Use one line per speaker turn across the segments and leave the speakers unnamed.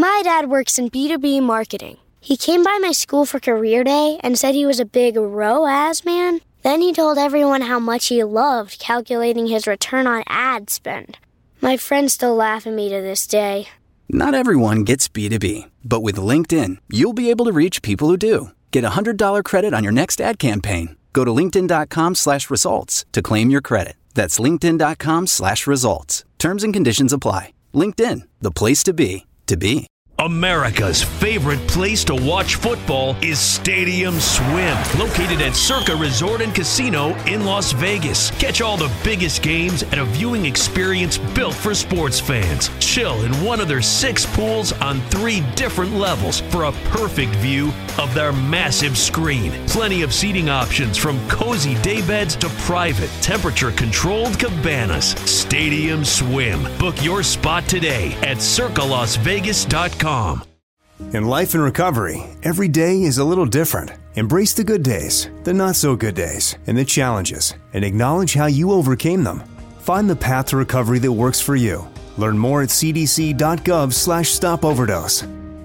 My dad works in B2B marketing. He came by my school for career day and said he was a big ROAS man. Then he told everyone how much he loved calculating his return on ad spend. My friends still laugh at me to this day.
Not everyone gets B2B, but with LinkedIn, you'll be able to reach people who do. Get a $100 credit on your next ad campaign. Go to linkedin.com/results to claim your credit. That's linkedin.com/results. Terms and conditions apply. LinkedIn, the place to be, to be.
America's favorite place to watch football is Stadium Swim, located at Circa Resort and Casino in Las Vegas. Catch all the biggest games at a viewing experience built for sports fans. Chill in one of their 6 pools on 3 different levels for a perfect view of their massive screen. Plenty of seating options from cozy daybeds to private, temperature-controlled cabanas. Stadium Swim. Book your spot today at circalasvegas.com.
In life and recovery, every day is a little different. Embrace the good days, the not-so-good days, and the challenges, and acknowledge how you overcame them. Find the path to recovery that works for you. Learn more at cdc.gov/stopoverdose.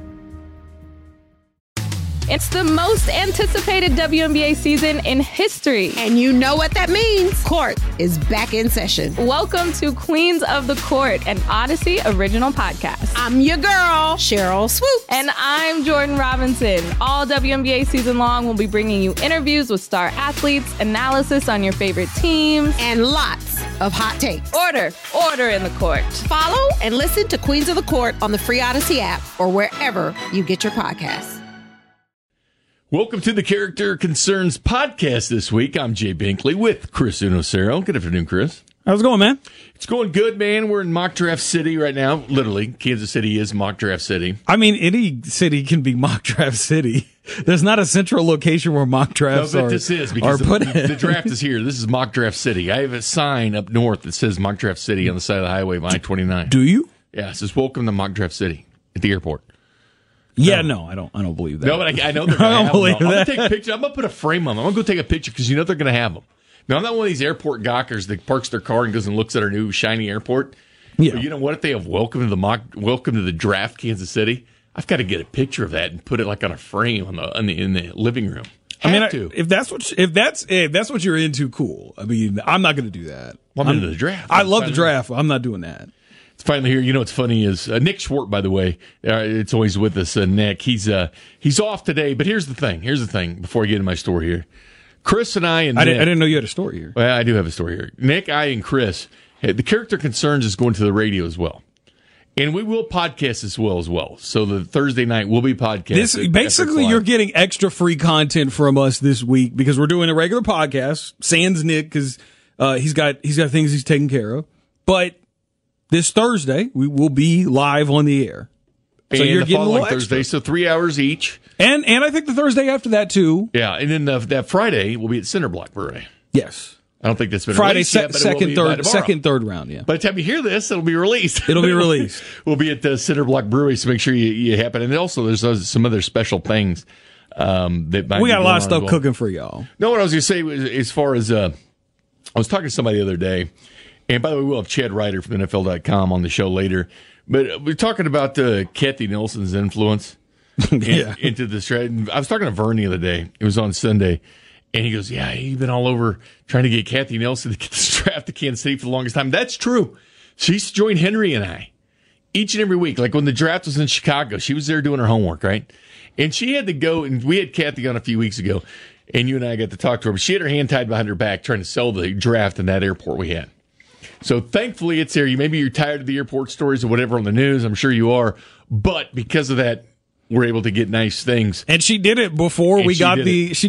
It's the most anticipated WNBA season in history.
And you know what that means. Court is back in session.
Welcome to Queens of the Court, an Odyssey original podcast.
I'm your girl, Cheryl Swoops.
And I'm Jordan Robinson. All WNBA season long, we'll be bringing you interviews with star athletes, analysis on your favorite teams,
and lots of hot takes.
Order in the court.
Follow and listen to Queens of the Court on the free Odyssey app or wherever you get your podcasts.
Welcome to the Character Concerns podcast this week. I'm Jay Binkley with Chris Unocero. Good afternoon, Chris.
How's it going, man?
It's going good, man. We're in mock draft city right now. Literally, Kansas City is mock draft city.
I mean, any city can be mock draft city. There's not a central location where mock drafts are.
This is because the draft is here. This is mock draft city. I have a sign up north that says mock draft city on the side of the highway of I-29.
Do you?
Yeah, it says welcome to mock draft city at the airport.
Yeah, no, I don't believe that.
No, but I know they're going to have them. I'm going to take a picture. I'm going to put a frame on them. I'm going to go take a picture because you know they're going to have them. Now, I'm not one of these airport gawkers that parks their car and goes and looks at our new shiny airport. Yeah. But you know what? If they have welcome to the draft, Kansas City, I've got to get a picture of that and put it like on a frame in the living room.
If that's what you're into, cool. I mean, I'm not going to do that.
Well, I'm into the draft.
I love the draft. I'm not doing that.
Finally here. You know what's funny is Nick Schwartz, by the way, it's always with us. Nick, he's off today. But here's the thing. Before I get into my story here, Chris and I Nick,
I didn't know you had a story here.
Well, I do have a story here. Nick, I, and Chris, the Character Concerns is going to the radio as well, and we will podcast as well. So the Thursday night will be podcasted.
Basically, you're getting extra free content from us this week because we're doing a regular podcast. Sans Nick because he's got things he's taking care of, but. This Thursday, we will be live on the air. So you're getting a little
Thursday,
extra.
so 3 hours each.
And I think the Thursday after that, too.
Yeah, and then that Friday will be at Cinderblock Brewery.
Yes.
I don't think that's been
Friday,
released yet,
second, third round, yeah.
By the time you hear this, it'll be released.
It'll be released.
We'll be at the Cinderblock Brewery, so make sure you happen. And also, there's some other special things that might
we got a lot of stuff
well.
cooking for y'all.
No, what I was going to say was, as far as I was talking to somebody the other day, and by the way, we'll have Chad Ryder from NFL.com on the show later. But we're talking about Kathy Nelson's influence into the strategy. I was talking to Vern the other day. It was on Sunday. And he goes, yeah, he's been all over trying to get Kathy Nelson to get this draft to Kansas City for the longest time. That's true. She used to join Henry and I each and every week. Like when the draft was in Chicago, she was there doing her homework, right? And she had to go, and we had Kathy on a few weeks ago, and you and I got to talk to her. But she had her hand tied behind her back trying to sell the draft in that airport we had. So thankfully it's there. Maybe you're tired of the airport stories or whatever on the news. I'm sure you are. But because of that, we're able to get nice things.
And she did it before we got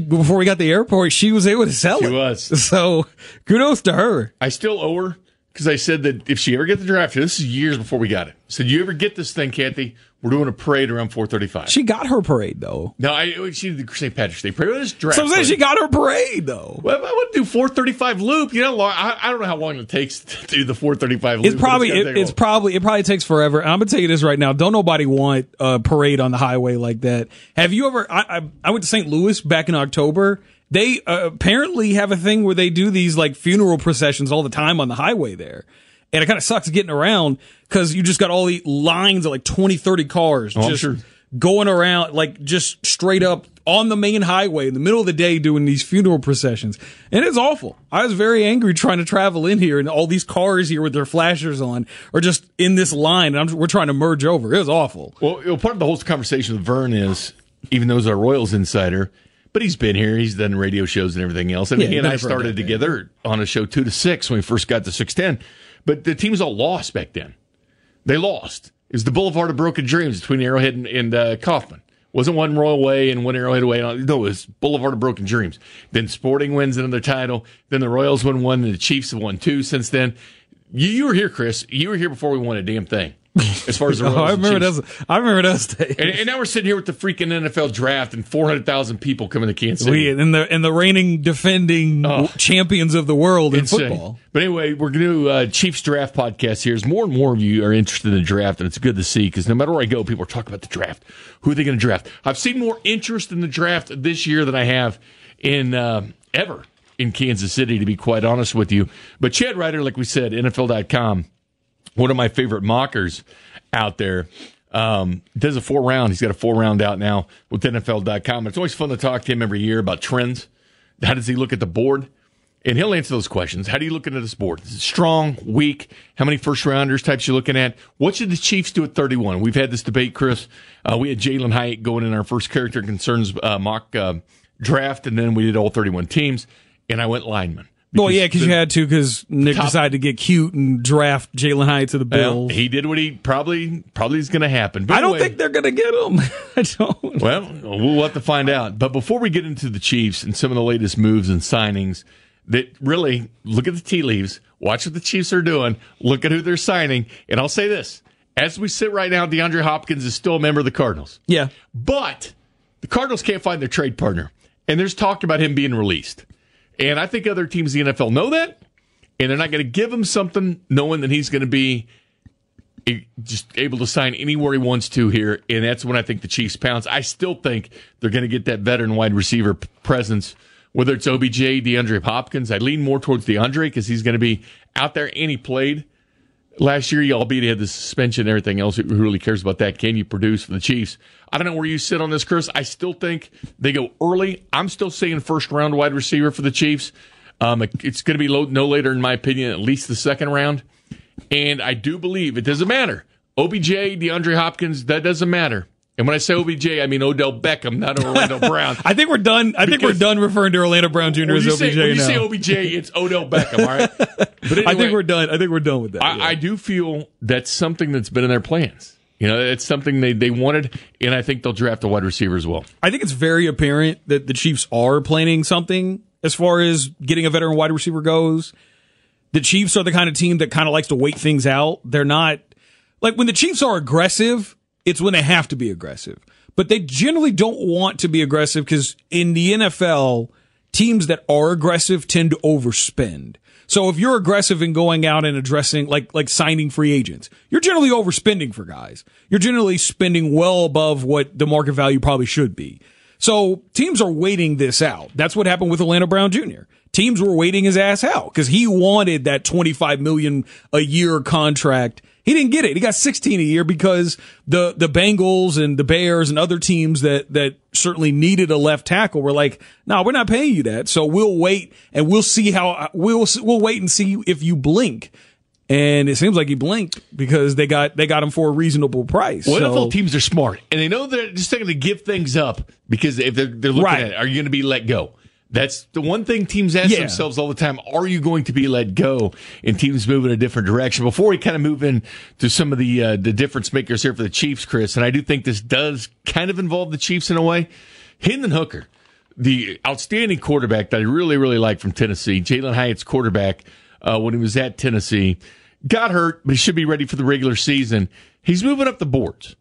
the airport. She was able to sell it.
She was.
So kudos to her.
I still owe her because I said that if she ever gets the draft, this is years before we got it. I said, you ever get this thing, Kathy? We're doing a parade around 4:35.
She got her parade, though.
No, she did the St. Patrick's Day parade. This draft.
So I'm saying she got her parade, though.
Well, I would do 4:35 loop. You know, I don't know how long it takes to do the 4:35 loop.
It probably takes forever. And I'm gonna tell you this right now. Don't nobody want a parade on the highway like that. Have you ever? I went to St. Louis back in October. They apparently have a thing where they do these like funeral processions all the time on the highway there. And it kind of sucks getting around because you just got all the lines of like 20, 30 cars just going around, like just straight up on the main highway in the middle of the day doing these funeral processions. And it's awful. I was very angry trying to travel in here, and all these cars here with their flashers on are just in this line, and we're trying to merge over. It was awful.
Well, part of the whole conversation with Vern is, even though he's a Royals insider, but he's been here, he's done radio shows and everything else. And he and I started together on a show 2 to 6 when we first got to 610. But the teams all lost back then. They lost. It was the Boulevard of Broken Dreams between Arrowhead and Kaufman. It wasn't one Royal Way and one Arrowhead Way. No, it was Boulevard of Broken Dreams. Then Sporting wins another title. Then the Royals won one, and the Chiefs have won 2 since then. You were here, Chris. You were here before we won a damn thing. As far as the Royals
I remember those days.
And now we're sitting here with the freaking NFL draft and 400,000 people coming to Kansas City.
And the reigning, defending champions of the world in football.
But anyway, we're going to do Chiefs Draft podcast here. As more and more of you are interested in the draft, and it's good to see, because no matter where I go, people are talking about the draft. Who are they going to draft? I've seen more interest in the draft this year than I have in ever in Kansas City, to be quite honest with you. But Chad Ryder, like we said, NFL.com, one of my favorite mockers out there, does a 4-round. He's got a 4-round out now with NFL.com. It's always fun to talk to him every year about trends. How does he look at the board? And he'll answer those questions. How do you look at this board? Is it strong, weak? How many first-rounders types you looking at? What should the Chiefs do at 31? We've had this debate, Chris. We had Jalen Hyatt going in our first character concerns mock draft, and then we did all 31 teams, and I went lineman.
Well, yeah, because you had to, because Nick decided to get cute and draft Jalen Hyatt to the Bills.
He did what he probably is going to happen. But
I don't think they're going to get him. I don't.
Well, we'll have to find out. But before we get into the Chiefs and some of the latest moves and signings, that really look at the tea leaves, watch what the Chiefs are doing, look at who they're signing, and I'll say this: as we sit right now, DeAndre Hopkins is still a member of the Cardinals.
Yeah,
but the Cardinals can't find their trade partner, and there's talk about him being released. And I think other teams in the NFL know that, and they're not going to give him something knowing that he's going to be just able to sign anywhere he wants to here, and that's when I think the Chiefs pounce. I still think they're going to get that veteran wide receiver presence, whether it's OBJ, DeAndre Hopkins. I lean more towards DeAndre because he's going to be out there, and he played last year, albeit he had the suspension and everything else. Who really cares about that? Can you produce for the Chiefs? I don't know where you sit on this, Chris. I still think they go early. I'm still saying first-round wide receiver for the Chiefs. It's going to be no later, in my opinion, at least the second round. And I do believe it doesn't matter. OBJ, DeAndre Hopkins, that doesn't matter. And when I say OBJ, I mean Odell Beckham, not Orlando Brown.
I think we're done. I think we're done referring to Orlando Brown Jr. as OBJ now.
When you say OBJ, it's Odell Beckham, all right? But anyway,
I think we're done. I think we're done with that.
I do feel that's something that's been in their plans. You know, it's something they wanted, and I think they'll draft a wide receiver as well.
I think it's very apparent that the Chiefs are planning something as far as getting a veteran wide receiver goes. The Chiefs are the kind of team that kind of likes to wait things out. They're not like when the Chiefs are aggressive, it's when they have to be aggressive. But they generally don't want to be aggressive because in the NFL, teams that are aggressive tend to overspend. So if you're aggressive in going out and addressing, like signing free agents, you're generally overspending for guys. You're generally spending well above what the market value probably should be. So teams are waiting this out. That's what happened with Orlando Brown Jr. Teams were waiting his ass out because he wanted that $25 million a year contract. He didn't get it. He got 16 a year because the Bengals and the Bears and other teams that certainly needed a left tackle were like, no, we're not paying you that. So we'll wait and we'll see we'll wait and see if you blink. And it seems like he blinked because they got him for a reasonable price.
Well, NFL teams are smart, and they know they're just going to give things up because if they're looking at it, are you going to be let go? That's the one thing teams ask themselves all the time. Are you going to be let go? And teams move in a different direction. Before we kind of move in to some of the difference makers here for the Chiefs, Chris, and I do think this does kind of involve the Chiefs in a way. Hendon Hooker, the outstanding quarterback that I really, really like from Tennessee, Jalen Hyatt's quarterback when he was at Tennessee, got hurt, but he should be ready for the regular season. He's moving up the boards.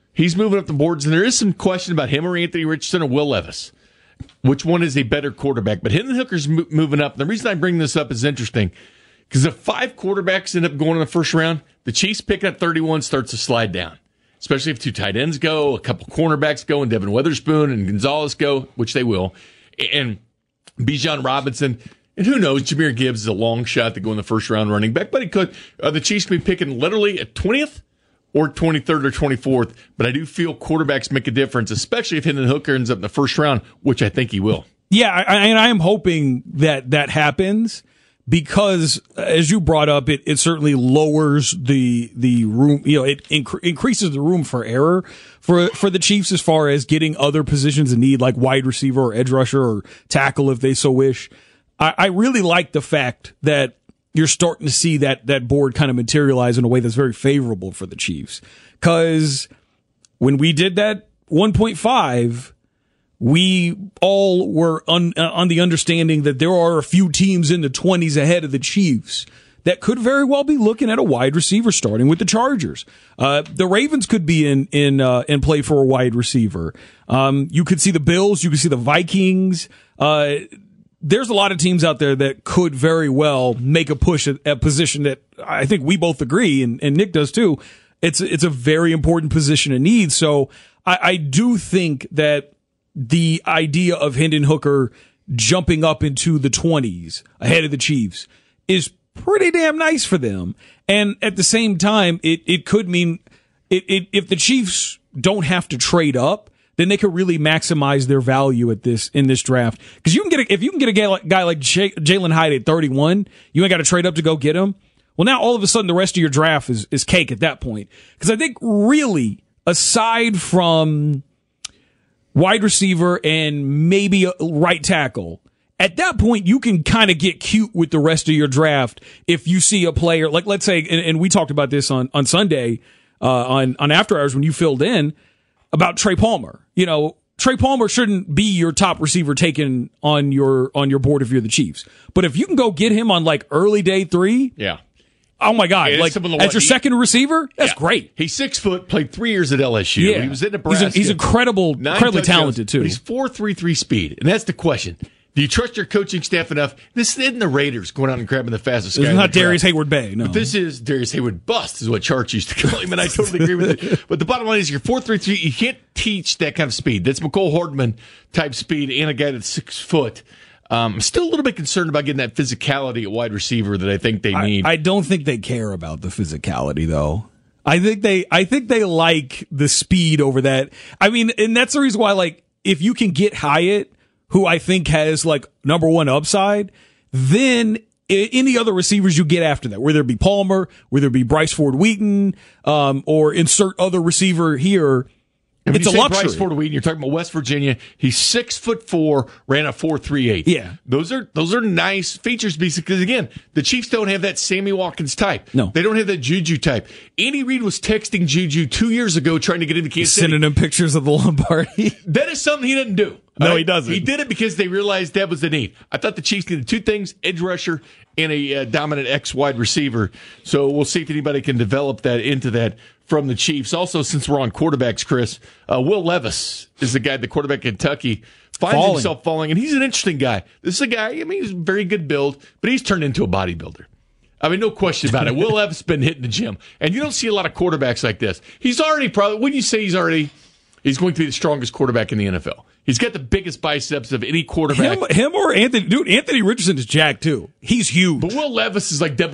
And there is some question about him or Anthony Richardson or Will Levis. Which one is a better quarterback? But Hendon Hooker's moving up. The reason I bring this up is interesting because if 5 quarterbacks end up going in the first round, the Chiefs picking up 31 starts to slide down, especially if 2 tight ends go, a couple cornerbacks go, and Devin Witherspoon and Gonzalez go, which they will, and Bijan Robinson. And who knows? Jahmyr Gibbs is a long shot to go in the first round running back, but he could. The Chiefs could be picking literally at 20th or 23rd or 24th. But I do feel quarterbacks make a difference, especially if Hendon Hooker ends up in the first round, which I think he will.
Yeah, I am hoping that happens because, as you brought up, it certainly lowers the room. It increases the room for error for the Chiefs as far as getting other positions in need, like wide receiver or edge rusher or tackle if they so wish. I really like the fact that you're starting to see that board kind of materialize in a way that's very favorable for the Chiefs. Because when we did that 1.5, we all were on the understanding that there are a few teams in the 20s ahead of the Chiefs that could very well be looking at a wide receiver, starting with the Chargers. The Ravens could be in play for a wide receiver. You could see the Bills. You could see the Vikings. There's a lot of teams out there that could very well make a push at a position that I think we both agree, and Nick does too. It's a very important position in need. So I do think that the idea of Hendon Hooker jumping up into the 20s ahead of the Chiefs is pretty damn nice for them. And at the same time, it could mean if the Chiefs don't have to trade up, then they could really maximize their value in this draft. Because if you can get a guy like Jalen Hyde at 31, you ain't got to trade up to go get him. Well, now all of a sudden the rest of your draft is cake at that point. Because I think really, aside from wide receiver and maybe a right tackle, at that point you can kind of get cute with the rest of your draft if you see a player like, let's say, and we talked about this on Sunday on After Hours when you filled in about Trey Palmer. Trey Palmer shouldn't be your top receiver taken on your board if you're the Chiefs. But if you can go get him on like early day 3,
yeah.
Oh my God! As your second receiver, that's great.
He's 6 foot, played 3 years at LSU.
Yeah.
He was at Nebraska.
He's incredibly talented too.
But he's 4.33 speed, and that's the question. Do you trust your coaching staff enough? This isn't the Raiders going out and grabbing the fastest guy.
It's not Darius Hayward-Bay, no.
But this is Darius Hayward-Bust, is what Charts used to call him, and I totally agree with it. But the bottom line is you're 4.33. You can't teach that kind of speed. That's McCole Hardman type speed and a guy that's 6 foot. I'm still a little bit concerned about getting that physicality at wide receiver that I think they need.
I don't think they care about the physicality, though. I think they like the speed over that. I mean, and that's the reason why, like, if you can get Hyatt, who I think has like number one upside, then any other receivers you get after that, whether it be Palmer, whether it be Bryce Ford-Wheaton, or insert other receiver here, it's a luxury.
Bryce Ford-Wheaton, you're talking about West Virginia. He's 6'4", ran a 4.38.
Yeah,
those are nice features because again, the Chiefs don't have that Sammy Watkins type.
No,
they don't have that Juju type. Andy Reid was texting Juju 2 years ago trying to get into Kansas City,
sending him pictures of the Lombardi.
That is something he doesn't do.
No, he doesn't.
He did it because they realized that was the need. I thought the Chiefs needed two things: edge rusher and a dominant X wide receiver. So we'll see if anybody can develop that into that from the Chiefs. Also, since we're on quarterbacks, Chris, Will Levis is the guy, the quarterback in Kentucky, finds himself falling, and he's an interesting guy. This is a guy, I mean, he's a very good build, but he's turned into a bodybuilder. I mean, no question about it. Will Levis has been hitting the gym, and you don't see a lot of quarterbacks like this. He's already probably, when you say he's going to be the strongest quarterback in the NFL. He's got the biggest biceps of any quarterback.
Him or Anthony? Dude, Anthony Richardson is jacked too. He's huge.
But Will Levis is like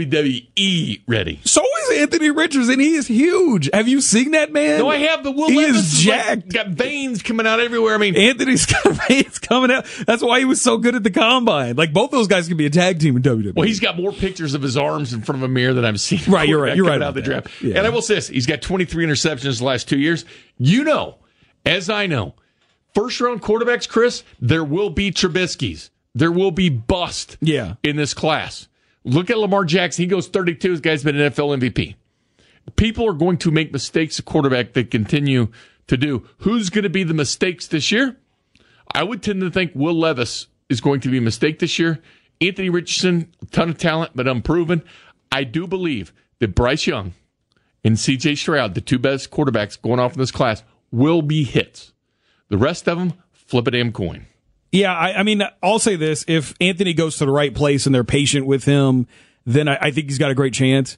WWE ready.
So is Anthony Richardson. He is huge. Have you seen that man?
No, I have, but Will Levis is jacked. Got veins coming out everywhere. I mean,
Anthony's got veins coming out. That's why he was so good at the combine. Like, both those guys could be a tag team in WWE.
Well, he's got more pictures of his arms in front of a mirror than I've seen.
Right, you're right. You're right
out of the draft. Yeah. And I will say this: he's got 23 interceptions the last 2 years. You know, as I know, first-round quarterbacks, Chris, there will be Trubisky's. There will be bust in this class. Look at Lamar Jackson. He goes 32. This guy's been an NFL MVP. People are going to make mistakes at quarterback that continue to do. Who's going to be the mistakes this year? I would tend to think Will Levis is going to be a mistake this year. Anthony Richardson, a ton of talent, but unproven. I do believe that Bryce Young and C.J. Stroud, the two best quarterbacks going off in this class, will be hits. The rest of them, flip a damn coin.
Yeah, I mean, I'll say this. If Anthony goes to the right place and they're patient with him, then I think he's got a great chance.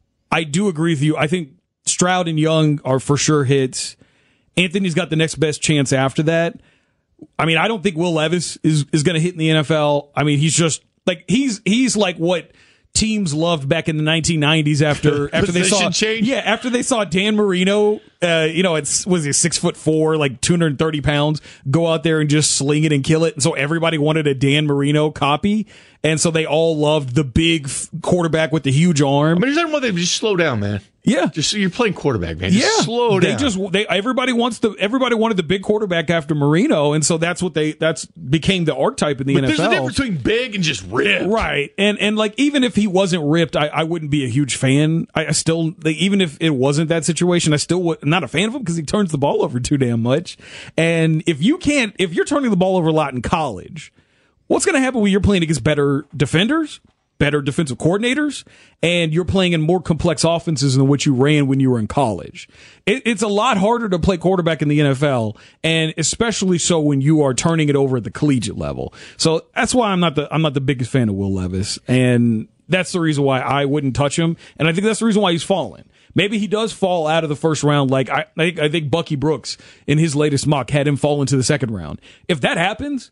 I do agree with you. I think Stroud and Young are for sure hits. Anthony's got the next best chance after that. I mean, I don't think Will Levis is going to hit in the NFL. I mean, he's just Like he's like what teams loved back in the 1990s after they saw
change.
Yeah, after they saw Dan Marino, was he 6'4", like 230 pounds, go out there and just sling it and kill it. And so everybody wanted a Dan Marino copy. And so they all loved the big quarterback with the huge arm.
I mean, there's nothing wrong with it. Just slow down, man.
Yeah,
just you're playing quarterback, man. Just slow down.
Everybody wanted the big quarterback after Marino, and so that's became the archetype in the NFL.
There's a difference between big and just ripped,
right? And like even if he wasn't ripped, I wouldn't be a huge fan. I still even if it wasn't that situation, I still would not a fan of him because he turns the ball over too damn much. And if you're turning the ball over a lot in college, what's going to happen when you're playing against better defenders, better defensive coordinators, and you're playing in more complex offenses than what you ran when you were in college? It's a lot harder to play quarterback in the NFL, and especially so when you are turning it over at the collegiate level. So that's why I'm not the biggest fan of Will Levis, and that's the reason why I wouldn't touch him, and I think that's the reason why he's fallen. Maybe he does fall out of the first round. Like I think Bucky Brooks in his latest mock had him fall into the second round. If that happens,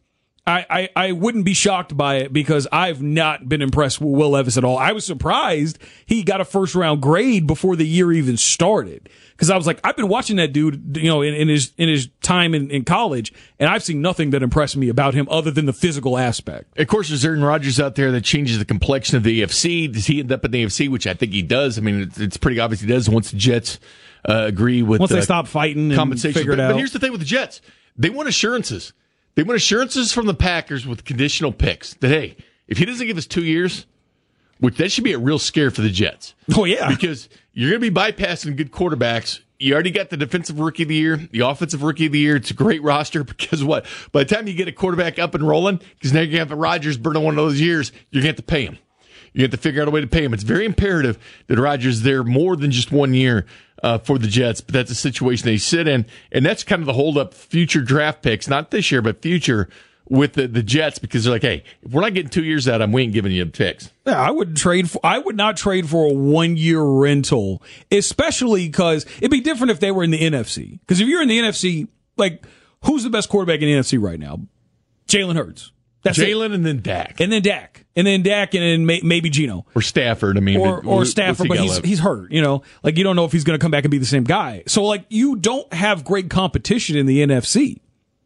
I wouldn't be shocked by it because I've not been impressed with Will Levis at all. I was surprised he got a first round grade before the year even started because I was like, I've been watching that dude, in his time in college, and I've seen nothing that impressed me about him other than the physical aspect.
Of course, there's Aaron Rodgers out there that changes the complexion of the AFC. Does he end up in the AFC, which I think he does? I mean, it's pretty obvious he does once the Jets agree with
once they stop fighting and figure it out.
But here's the thing with the Jets: they want assurances. They want assurances from the Packers with conditional picks that, hey, if he doesn't give us 2 years, which that should be a real scare for the Jets.
Oh, yeah.
Because you're going to be bypassing good quarterbacks. You already got the defensive rookie of the year, the offensive rookie of the year. It's a great roster because what? By the time you get a quarterback up and rolling, because now you're going to have Rodgers burn on one of those years, you're going to have to pay him. You have to figure out a way to pay him. It's very imperative that Rodgers is there more than just 1 year for the Jets, but that's a situation they sit in, and that's kind of the hold-up future draft picks, not this year, but future with the Jets, because they're like, hey, if we're not getting 2 years out of them, we ain't giving you picks.
Yeah, I would not trade for a 1 year rental, especially because it'd be different if they were in the NFC. Because if you're in the NFC, like, who's the best quarterback in the NFC right now? Jalen Hurts. That's
Jalen and then Dak.
And then Dak, and then maybe Geno.
Or Stafford, I mean.
Or Stafford, but he's hurt, Like, you don't know if he's going to come back and be the same guy. So, like, you don't have great competition in the NFC.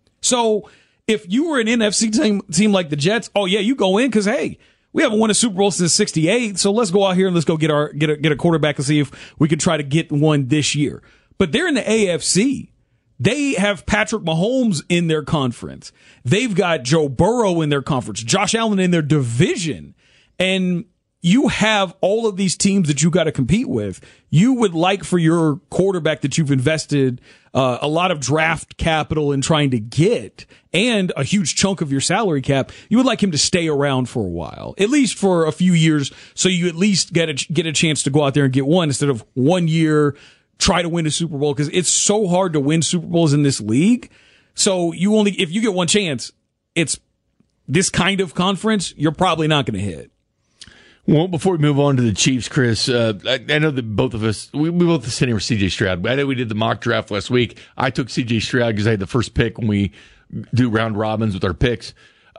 So, if you were an NFC team like the Jets, oh, yeah, you go in because, hey, we haven't won a Super Bowl since '68, so let's go out here and let's go get a quarterback and see if we can try to get one this year. But they're in the AFC. They have Patrick Mahomes in their conference. They've got Joe Burrow in their conference, Josh Allen in their division. And you have all of these teams that you got to compete with. You would like for your quarterback that you've invested a lot of draft capital in trying to get and a huge chunk of your salary cap, you would like him to stay around for a while, at least for a few years, so you at least get a chance to go out there and get one instead of 1 year, try to win a Super Bowl, because it's so hard to win Super Bowls in this league. So if you get one chance, it's this kind of conference, you're probably not going to hit.
Well, before we move on to the Chiefs, Chris, I know that both of us, we both sitting here with C.J. Stroud. I know we did the mock draft last week. I took C.J. Stroud because I had the first pick when we do round robins with our picks.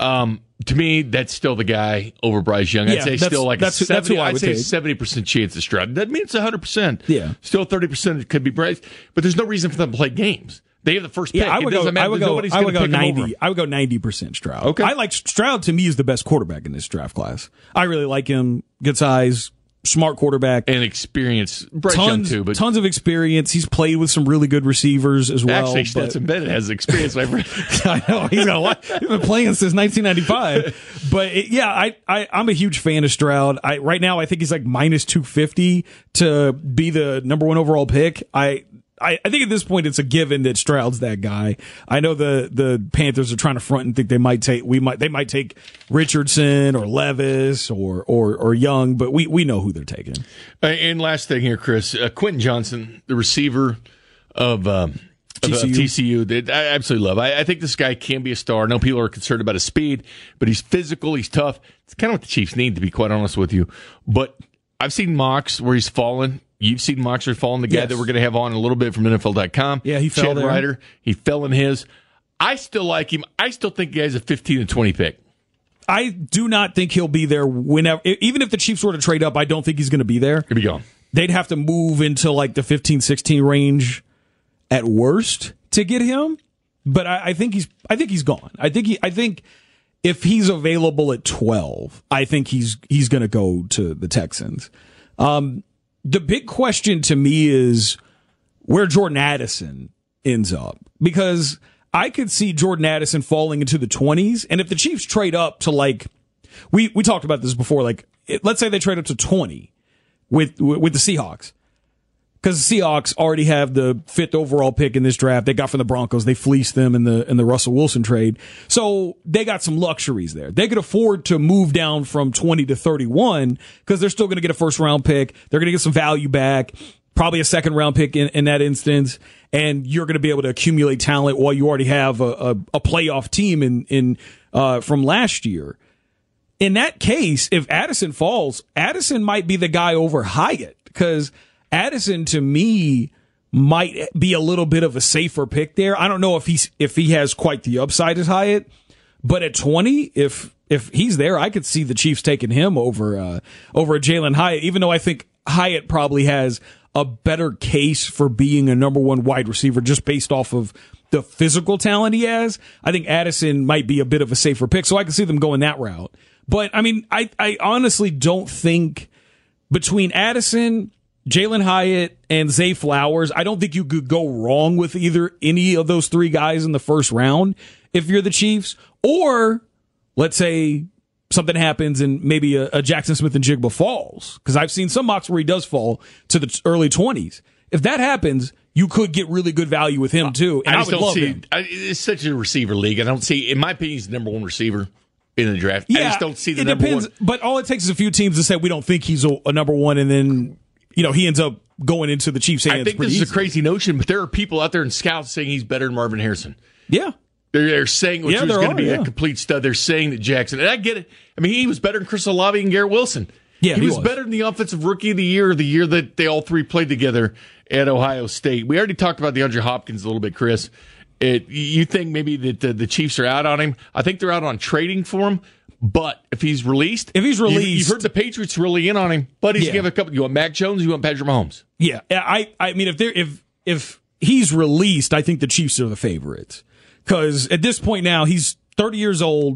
To me, that's still the guy over Bryce Young. I'd say still like a 70, I'd say 70% chance of Stroud. That means 100%.
Yeah.
Still 30% could be Bryce, but there's no reason for them to play games. They have the first pick.
I would go 90. I would go 90% Stroud.
Okay.
I like Stroud. To me, is the best quarterback in this draft class. I really like him. Good size, smart quarterback,
and experience. Bryce Young too, but
tons of experience. He's played with some really good receivers as well.
Actually, Stetson Bennett has experience. My friend.
I know he's got a lot. He's been playing since 1995. But I'm a huge fan of Stroud. Right now, I think he's like minus 250 to be the number one overall pick. I think at this point it's a given that Stroud's that guy. I know the Panthers are trying to front and think they might take Richardson or Levis or Young, but we know who they're taking.
And last thing here, Chris, Quentin Johnson, the receiver of TCU, that I absolutely love. I think this guy can be a star. I know people are concerned about his speed, but he's physical, he's tough. It's kind of what the Chiefs need, to be quite honest with you. But I've seen mocks where he's fallen. You've seen Moxley fall in the guy that we're going to have on a little bit from NFL.com.
Yeah, he fell there.
Ryder, he fell in his. I still like him. I still think the guy's a 15 and 20 pick.
I do not think he'll be there whenever. Even if the Chiefs were to trade up, I don't think he's going to be there.
He'll be gone.
They'd have to move into like the 15-16 range at worst to get him. But I think he's gone. I think if he's available at 12, I think he's going to go to the Texans. The big question to me is where Jordan Addison ends up, because I could see Jordan Addison falling into the 20s. And if the Chiefs trade up to like, we talked about this before, like let's say they trade up to 20 with the Seahawks, because the Seahawks already have the 5th overall pick in this draft. They got from the Broncos. They fleeced them in the Russell Wilson trade. So they got some luxuries there. They could afford to move down from 20 to 31 because they're still going to get a first round pick. They're going to get some value back, probably a second round pick in that instance. And you're going to be able to accumulate talent while you already have a playoff team in from last year. In that case, if Addison falls, Addison might be the guy over Hyatt, because Addison to me might be a little bit of a safer pick there. I don't know if he has quite the upside as Hyatt, but at 20, if he's there, I could see the Chiefs taking him over a Jalen Hyatt, even though I think Hyatt probably has a better case for being a number one wide receiver just based off of the physical talent he has. I think Addison might be a bit of a safer pick, so I can see them going that route. But, I mean, I honestly don't think between Addison, Jalen Hyatt, and Zay Flowers, I don't think you could go wrong with any of those three guys in the first round if you're the Chiefs. Or, let's say something happens and maybe a Jackson Smith-Njigba falls, because I've seen some mocks where he does fall to the early 20s. If that happens, you could get really good value with him, too. And I just don't see him.
It's such a receiver league. I don't see, in my opinion, he's the number one receiver in the draft.
Yeah,
I just don't see the number one.
But all it takes is a few teams to say we don't think he's a number one, and then he ends up going into the Chiefs' hands.
I think this is a crazy notion, but there are people out there in scouts saying he's better than Marvin Harrison.
Yeah.
They're saying which was going to be a complete stud. They're saying that Jackson, and I get it. I mean, he was better than Chris Olave and Garrett Wilson.
Yeah,
he was better than the offensive rookie of the year that they all three played together at Ohio State. We already talked about DeAndre Hopkins a little bit, Chris. You think maybe that the Chiefs are out on him? I think they're out on trading for him. But if he's released, you've heard the Patriots really in on him. But he's give a couple. You want Mac Jones? You want Patrick Mahomes?
Yeah, I mean, if he's released, I think the Chiefs are the favorites, because at this point now he's 30 years old,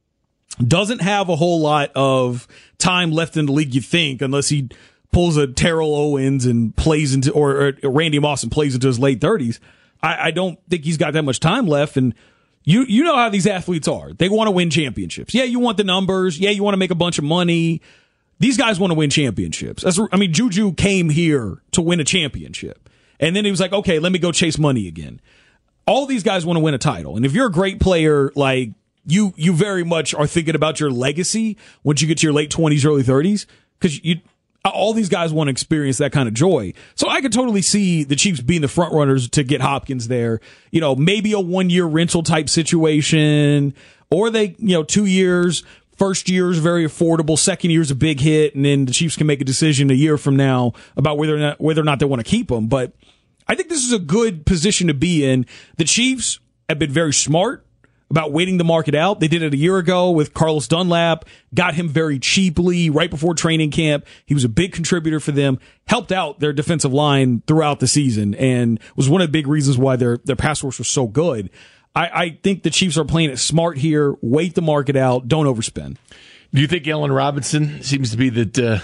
doesn't have a whole lot of time left in the league. You think, unless he pulls a Terrell Owens and plays into, or Randy Moss and plays into his late 30s. I don't think he's got that much time left, and. You know how these athletes are. They want to win championships. Yeah, you want the numbers. Yeah, you want to make a bunch of money. These guys want to win championships. Juju came here to win a championship. And then he was like, okay, let me go chase money again. All these guys want to win a title. And if you're a great player, like you very much are thinking about your legacy once you get to your late 20s, early 30s, because all these guys want to experience that kind of joy. So I could totally see the Chiefs being the front runners to get Hopkins there. Maybe a 1-year rental type situation, or they, 2 years. First year is very affordable. Second year is a big hit, and then the Chiefs can make a decision a year from now about whether or not they want to keep him. But I think this is a good position to be in. The Chiefs have been very smart about waiting the market out. They did it a year ago with Carlos Dunlap, got him very cheaply right before training camp. He was a big contributor for them, helped out their defensive line throughout the season, and was one of the big reasons why their pass rush was so good. I think the Chiefs are playing it smart here. Wait the market out. Don't overspend.
Do you think Allen Robinson seems to be that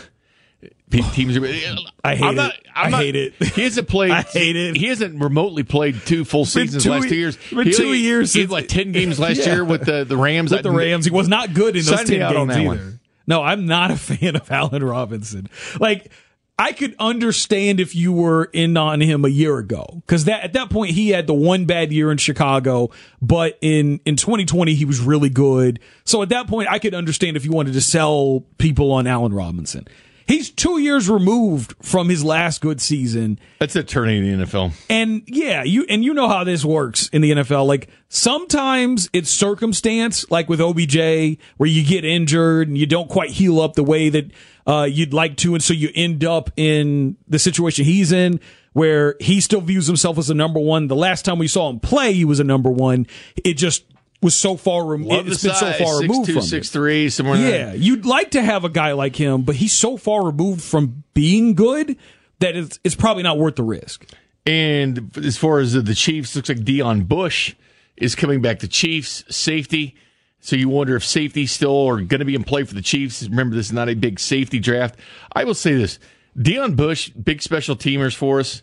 teams?
I hate it.
He hasn't played.
I hate it.
He hasn't remotely played 2 full seasons last 2 years.
Been 2 years.
He had like 10 games last year with the Rams.
With the Rams, he was not good in those 10 games either.
One.
No, I'm not a fan of Allen Robinson. Like, I could understand if you were in on him a year ago, because at that point he had the one bad year in Chicago, but in 2020 he was really good. So at that point I could understand if you wanted to sell people on Allen Robinson. He's 2 years removed from his last good season.
That's a turning in the NFL.
And yeah, you know how this works in the NFL. Like, sometimes it's circumstance, like with OBJ, where you get injured and you don't quite heal up the way that you'd like to, and so you end up in the situation he's in, where he still views himself as a number one. The last time we saw him play, he was a number one. was so far removed. It's been so far removed from
6'2", 6'3", somewhere.
Yeah, you'd like to have a guy like him, but he's so far removed from being good that it's probably not worth the risk.
And as far as the Chiefs, looks like Deion Bush is coming back to Chiefs safety. So you wonder if safety still are going to be in play for the Chiefs. Remember, this is not a big safety draft. I will say this. Deion Bush, big special teamers for us.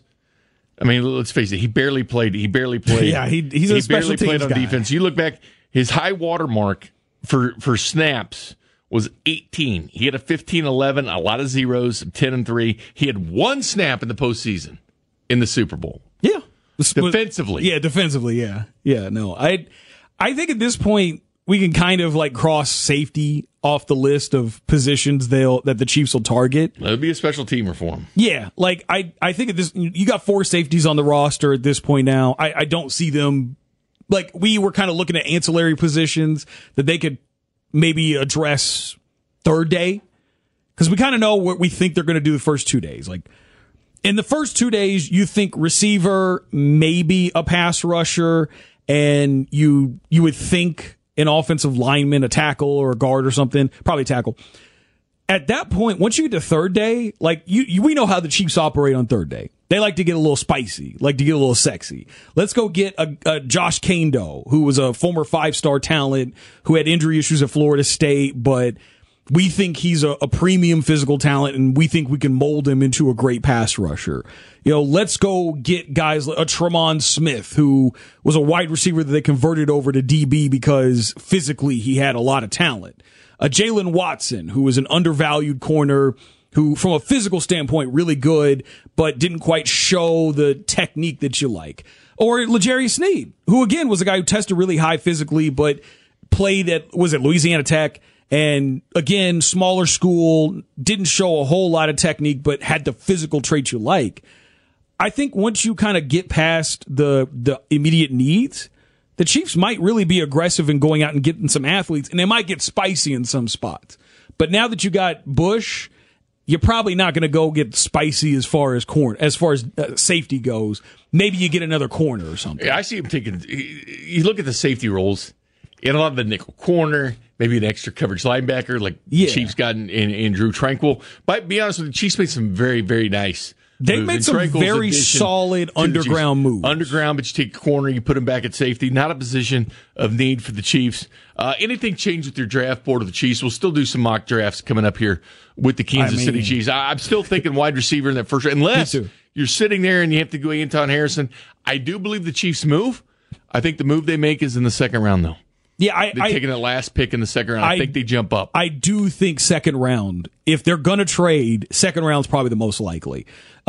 I mean, let's face it, he barely played.
Yeah, he's a special teams
played on
guy.
defense. You look back, his high water mark for snaps was 18. He had a 15-11, a lot of zeros, 10-3. He had one snap in the postseason in the Super Bowl.
Yeah.
Defensively.
Yeah, defensively, yeah. Yeah, no. I think at this point, we can kind of like cross safety off the list of positions that the Chiefs will target.
That would be a special teamer for him.
Yeah, like I think at this, you got 4 safeties on the roster at this point now. I don't see them, like we were kind of looking at ancillary positions that they could maybe address third day, because we kind of know what we think they're going to do the first 2 days. Like in the first 2 days, you think receiver, maybe a pass rusher, and you would think an offensive lineman, a tackle or a guard or something, probably tackle. At that point, once you get to third day, like we know how the Chiefs operate on third day. They like to get a little spicy, like to get a little sexy. Let's go get a Josh Kando, who was a former 5-star talent who had injury issues at Florida State, but we think he's a premium physical talent, and we think we can mold him into a great pass rusher. You know, let's go get guys like a Tremont Smith, who was a wide receiver that they converted over to DB because physically he had a lot of talent. A Jalen Watson, who was an undervalued corner, who from a physical standpoint really good, but didn't quite show the technique that you like. Or L'Jarius Sneed, who again was a guy who tested really high physically, but played at Louisiana Tech. And again, smaller school, didn't show a whole lot of technique, but had the physical traits you like. I think once you kind of get past the immediate needs, the Chiefs might really be aggressive in going out and getting some athletes, and they might get spicy in some spots. But now that you got Bush, you're probably not going to go get spicy as far as safety goes. Maybe you get another corner or something.
Yeah, I see him taking. You look at the safety roles, and a lot of the nickel corner, maybe an extra coverage linebacker like the Chiefs got in Drew Tranquill. But be honest with you, the Chiefs made some very, very nice.
They've made some very solid underground moves.
Underground, but you take a corner, you put him back at safety. Not a position of need for the Chiefs. Anything change with your draft board of the Chiefs? We'll still do some mock drafts coming up here with the Kansas City Chiefs. I'm still thinking wide receiver in that first round. Unless you're sitting there and you have to go Anton Harrison. I do believe the Chiefs move. I think the move they make is in the second round, though.
Yeah,
they're taking the last pick in the second round. I think they jump up.
I do think second round. If they're going to trade, second round's probably the most likely.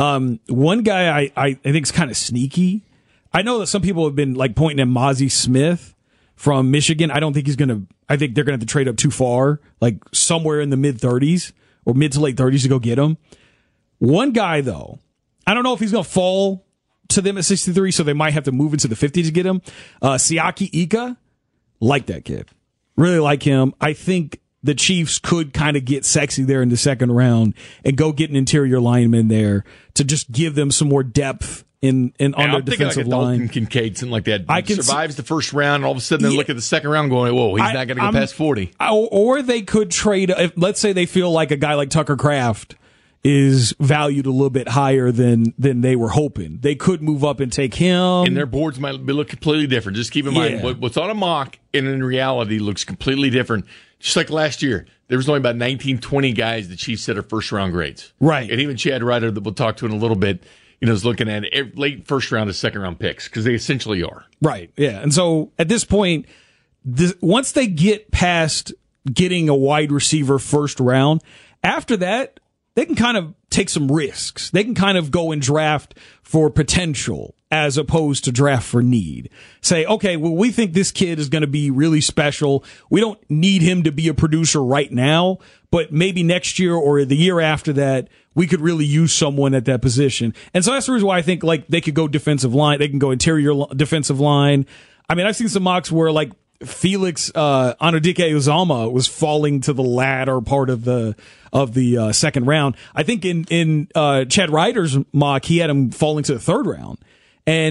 One guy I think is kind of sneaky. I know that some people have been like pointing at Mozzie Smith from Michigan. I don't think he's going to. I think they're going to have to trade up too far, like somewhere in the mid-30s or mid to late 30s to go get him. One guy though, I don't know if he's going to fall to them at 63, so they might have to move into the 50s to get him. Siaki Ika. Like that kid. Really like him. I think the Chiefs could kind of get sexy there in the second round and go get an interior lineman there to just give them some more depth on their defensive line.
Dalton Kincaid, something like that. Survives the first round, and all of a sudden they look at the second round going, whoa, he's not going to go past 40.
Or they could trade, let's say they feel like a guy like Tucker Kraft is valued a little bit higher than they were hoping. They could move up and take him.
And their boards might look completely different. Just keep in mind, what's on a mock and in reality looks completely different. Just like last year, there was only about 19, 20 guys the Chiefs set are first-round grades.
Right.
And even Chad Ryder, that we'll talk to in a little bit, is looking at late first-round to second-round picks, because they essentially are.
Right, yeah. And so at this point, once they get past getting a wide receiver first round, after that, they can kind of take some risks. They can kind of go and draft for potential as opposed to draft for need. Say, okay, well, we think this kid is going to be really special. We don't need him to be a producer right now, but maybe next year or the year after that, we could really use someone at that position. And so that's the reason why I think like they could go defensive line. They can go interior defensive line. I mean, I've seen some mocks where like Felix Anudike-Uzomah was falling to the latter part of the second round. I think in Chad Ryder's mock, he had him falling to the third round. And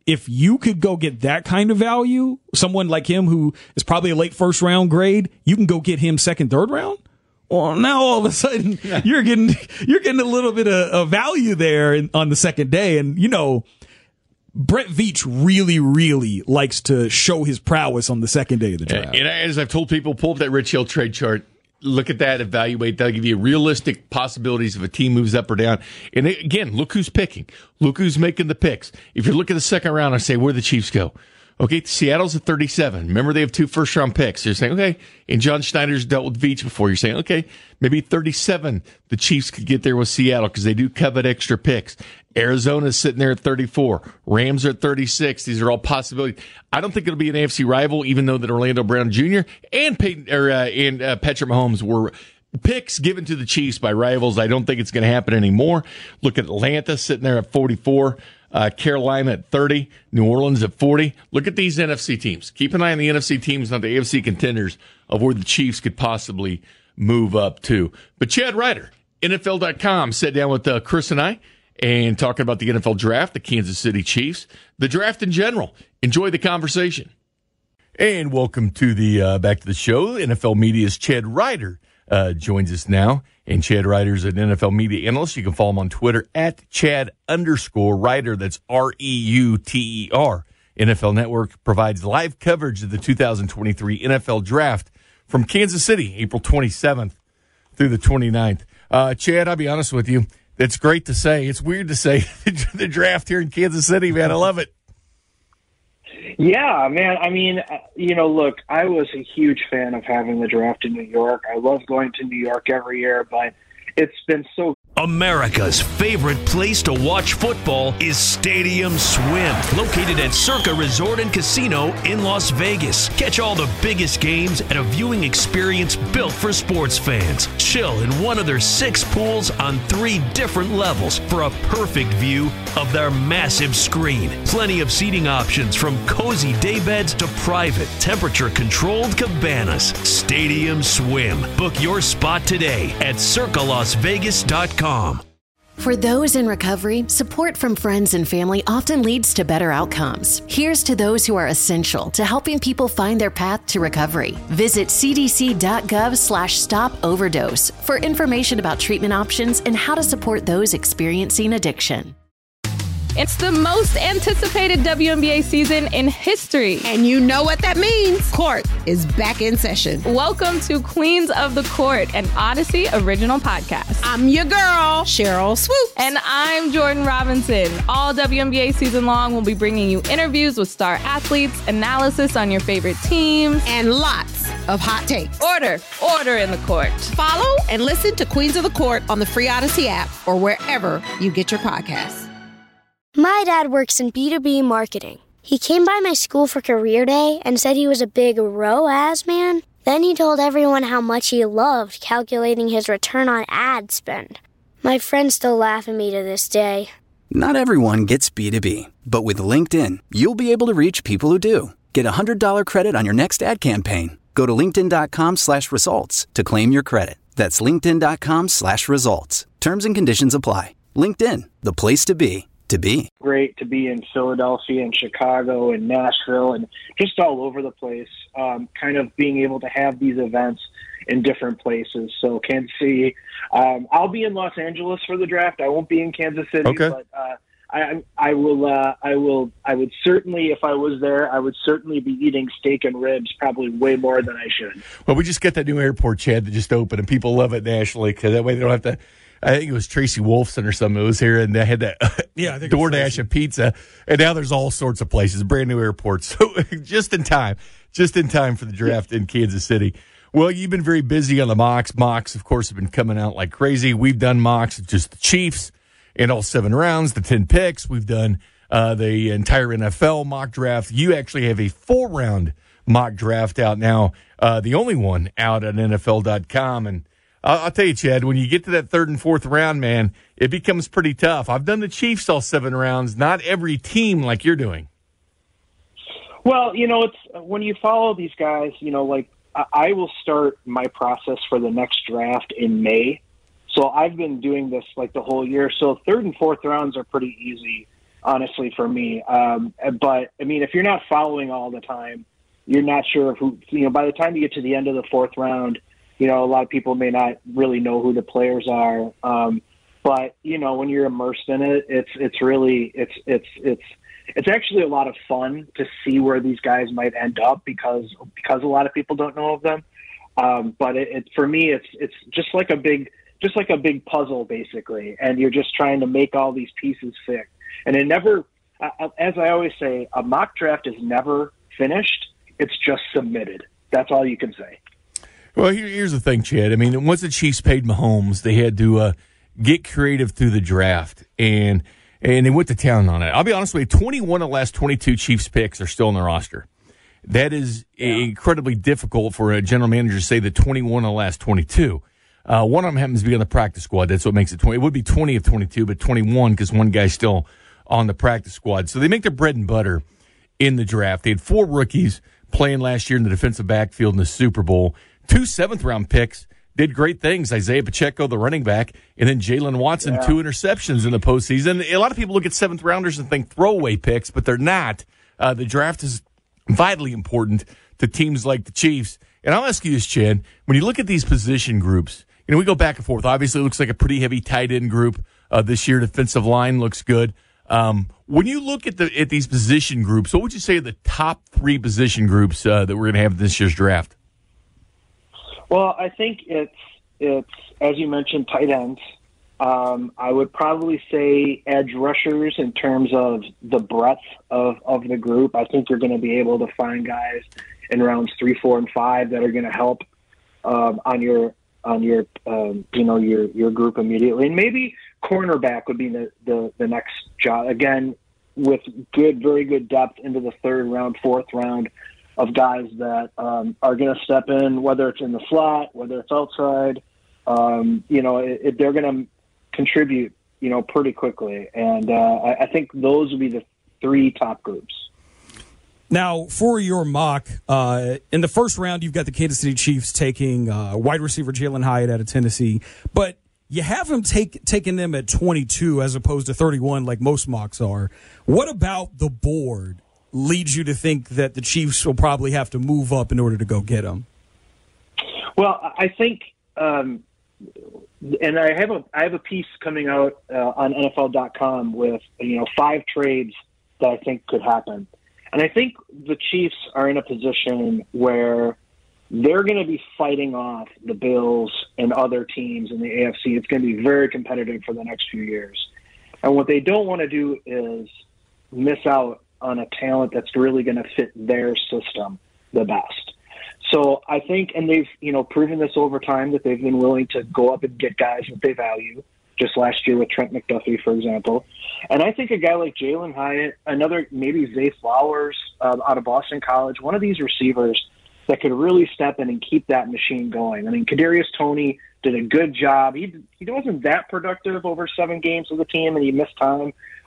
if you could go get that kind of value, someone like him who is probably a late first round grade, you can go get him second, third round. Well, now all of a sudden you're getting a little bit of value there on the second day. And, Brett Veach really, really likes to show his prowess on the second day of the draft.
And as I've told people, pull up that Rich Hill trade chart. Look at that, evaluate. That'll give you realistic possibilities if a team moves up or down. And again, look who's picking. Look who's making the picks. If you look at the second round, I say, where'd the Chiefs go? Okay, Seattle's at 37. Remember, they have 2 first-round picks. You're saying, okay, and John Schneider's dealt with Veach before. You're saying, okay, maybe 37, the Chiefs could get there with Seattle because they do covet extra picks. Arizona's sitting there at 34. Rams are at 36. These are all possibilities. I don't think it'll be an AFC rival, even though that Orlando Brown Jr. and Patrick Mahomes were picks given to the Chiefs by rivals. I don't think it's going to happen anymore. Look at Atlanta sitting there at 44. Carolina at 30, New Orleans at 40. Look at these NFC teams. Keep an eye on the NFC teams, not the AFC contenders of where the Chiefs could possibly move up to. But Chad Ryder, NFL.com, sat down with Chris and I and talking about the NFL draft, the Kansas City Chiefs, the draft in general. Enjoy the conversation. And welcome to the back to the show. NFL Media's Chad Ryder joins us now. And Chad Ryder's an NFL media analyst. You can follow him on Twitter at Chad_Ryder. That's REUTER. NFL Network provides live coverage of the 2023 NFL Draft from Kansas City, April 27th through the 29th. Chad, I'll be honest with you. It's great to say. It's weird to say the draft here in Kansas City, man. I love it.
Yeah, man. I mean, look, I was a huge fan of having the draft in New York. I love going to New York every year, but it's been so
America's favorite place to watch football is Stadium Swim, located at Circa Resort and Casino in Las Vegas. Catch all the biggest games at a viewing experience built for sports fans. Chill in one of their 6 pools on 3 different levels for a perfect view of their massive screen. Plenty of seating options from cozy daybeds to private, temperature-controlled cabanas. Stadium Swim. Book your spot today at circalasvegas.com.
For those in recovery, support from friends and family often leads to better outcomes. Here's to those who are essential to helping people find their path to recovery. Visit cdc.gov/stop-overdose for information about treatment options and how to support those experiencing addiction.
It's the most anticipated WNBA season in history.
And you know what that means. Court is back in session.
Welcome to Queens of the Court, an Odyssey original podcast.
I'm your girl, Cheryl Swoops.
And I'm Jordan Robinson. All WNBA season long, we'll be bringing you interviews with star athletes, analysis on your favorite teams,
and lots of hot takes.
Order in the court.
Follow and listen to Queens of the Court on the free Odyssey app or wherever you get your podcasts.
My dad works in B2B marketing. He came by my school for career day and said he was a big ROAS man. Then he told everyone how much he loved calculating his return on ad spend. My friends still laugh at me to this day.
Not everyone gets B2B, but with LinkedIn, you'll be able to reach people who do. Get $100 credit on your next ad campaign. Go to linkedin.com/results to claim your credit. That's linkedin.com/results. Terms and conditions apply. LinkedIn, the place to be.
Great to be in Philadelphia and Chicago and Nashville and just all over the place, kind of being able to have these events in different places. So Kansas City, I'll be in Los Angeles for the draft. I won't be in Kansas City,
okay.
But I would certainly, if I was there, I would certainly be eating steak and ribs, probably way more than I should.
Well, we just got that new airport, Chad, that just opened, and people love it nationally because that way they don't have to. I think it was Tracy Wolfson or something who was here, and they had that DoorDash and pizza, and now there's all sorts of places, brand new airports. So just in time for the draft in Kansas City. Well, you've been very busy on the mocks. Mocks, of course, have been coming out like crazy. We've done mocks of just the Chiefs in all 7 rounds, the 10 picks. We've done the entire NFL mock draft. You actually have a 4-round mock draft out now, the only one out at NFL.com, and I'll tell you, Chad, when you get to that 3rd and 4th round, man, it becomes pretty tough. I've done the Chiefs all 7 rounds, not every team like you're doing.
Well, it's when you follow these guys, like I will start my process for the next draft in May. So I've been doing this like the whole year. So 3rd and 4th rounds are pretty easy. honestly, for me. But I mean, if you're not following all the time, you're not sure of who, by the time you get to the end of the fourth round, a lot of people may not really know who the players are. But when you're immersed in it, it's actually a lot of fun to see where these guys might end up because a lot of people don't know of them. But for me, it's just like a big puzzle basically, and you're just trying to make all these pieces fit. And it never, as I always say, a mock draft is never finished. It's just submitted. That's all you can say.
Well, here's the thing, Chad. I mean, once the Chiefs paid Mahomes, they had to get creative through the draft, and they went to town on it. I'll be honest with you, 21 of the last 22 Chiefs picks are still on the roster. That is incredibly difficult for a general manager to say that 21 of the last 22. One of them happens to be on the practice squad. That's what makes it 20. It would be 20 of 22, but 21 because one guy's still on the practice squad. So they make their bread and butter in the draft. They had 4 rookies playing last year in the defensive backfield in the Super Bowl. 2 seventh-round picks did great things. Isaiah Pacheco, the running back, and then Jalen Watson, 2 interceptions in the postseason. A lot of people look at seventh-rounders and think throwaway picks, but they're not. The draft is vitally important to teams like the Chiefs. And I'll ask you this, Chad. When you look at these position groups, we go back and forth. Obviously, it looks like a pretty heavy tight end group this year. Defensive line looks good. When you look at these position groups, what would you say are the top 3 position groups that we're going to have this year's draft?
Well, I think it's as you mentioned, tight ends. I would probably say edge rushers in terms of the breadth of the group. I think you're going to be able to find guys in rounds 3, 4, and 5 that are going to help on your group immediately. And maybe cornerback would be the next job. Again, with very good depth into the 3rd round, 4th round of guys that are going to step in, whether it's in the slot, whether it's outside. They're going to contribute, pretty quickly. And I think those would be the 3 top groups.
Now, for your mock, in the first round, you've got the Kansas City Chiefs taking wide receiver Jalen Hyatt out of Tennessee, but you have him taking them at 22 as opposed to 31 like most mocks are. What about the board leads you to think that the Chiefs will probably have to move up in order to go get him?
Well, I think, and I have a piece coming out on NFL.com with 5 trades that I think could happen. And I think the Chiefs are in a position where they're going to be fighting off the Bills and other teams in the AFC. It's going to be very competitive for the next few years. And what they don't want to do is miss out on a talent that's really going to fit their system the best. So I think, and they've, proven this over time, that they've been willing to go up and get guys that they value, just last year with Trent McDuffie, for example. And I think a guy like Jalen Hyatt, another maybe Zay Flowers out of Boston College, one of these receivers that could really step in and keep that machine going. I mean, Kadarius Toney did a good job. He wasn't that productive over 7 games with the team, and he missed time.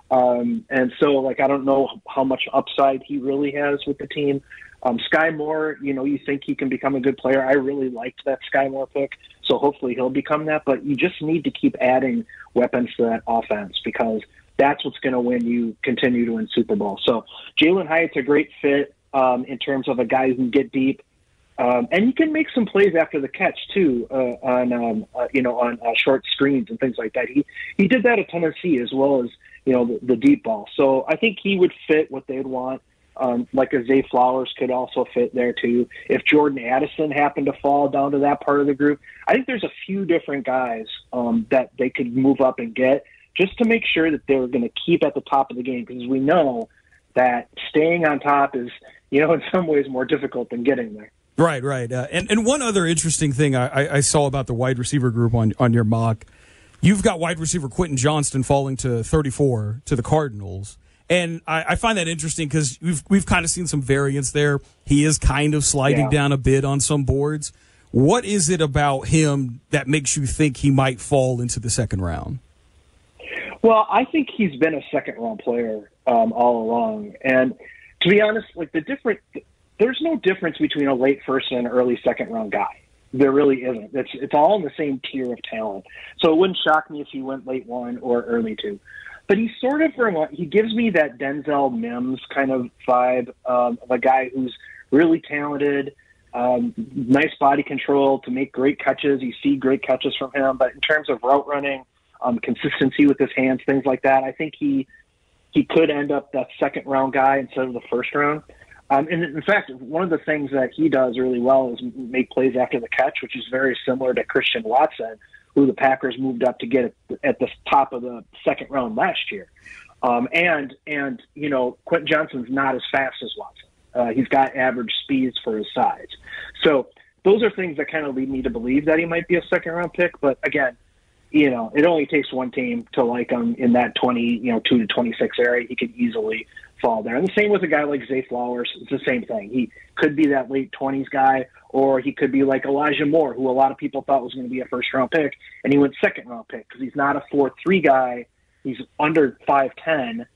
And so, I don't know how much upside he really has with the team. Sky Moore, you think he can become a good player. I really liked that Sky Moore pick, so hopefully he'll become that. But you just need to keep adding weapons to that offense because that's what's going to win you, continue to win Super Bowl. So Jalen Hyatt's a great fit in terms of a guy who can get deep. And he can make some plays after the catch, too, on short screens and things like that. He did that at Tennessee as well as, the deep ball. So I think he would fit what they'd want. Like a Zay Flowers could also fit there, too. If Jordan Addison happened to fall down to that part of the group, I think there's a few different guys that they could move up and get just to make sure that they're going to keep at the top of the game, because we know that staying on top is, in some ways more difficult than getting there.
Right. And one other interesting thing I saw about the wide receiver group on your mock, you've got wide receiver Quentin Johnston falling to 34 to the Cardinals. And I find that interesting because we've kind of seen some variance there. He is kind of sliding down a bit on some boards. What is it about him that makes you think he might fall into the second round?
Well, I think he's been a second-round player all along. And to be honest, there's no difference between a late first and an early second-round guy. There really isn't. It's all in the same tier of talent. So it wouldn't shock me if he went late 1 or early 2. but he's sort of he gives me that Denzel Mims kind of vibe of a guy who's really talented, nice body control to make great catches. You see great catches from him, but in terms of route running, consistency with his hands, things like that, I think he could end up that second round guy instead of the first round. And in fact, one of the things that he does really well is make plays after the catch, which is very similar to Christian Watson, who the Packers moved up to get at the top of the second round last year. And Quentin Johnston's not as fast as Watson. He's got average speeds for his size. So those are things that kind of lead me to believe that he might be a second round pick. But again, it only takes one team to like him in that 2 to 26 area. He could easily fall there. And the same with a guy like Zay Flowers. It's the same thing. He could be that late 20s guy, or he could be like Elijah Moore, who a lot of people thought was going to be a first-round pick, and he went second-round pick because he's not a 4.3 guy. He's under 5'10".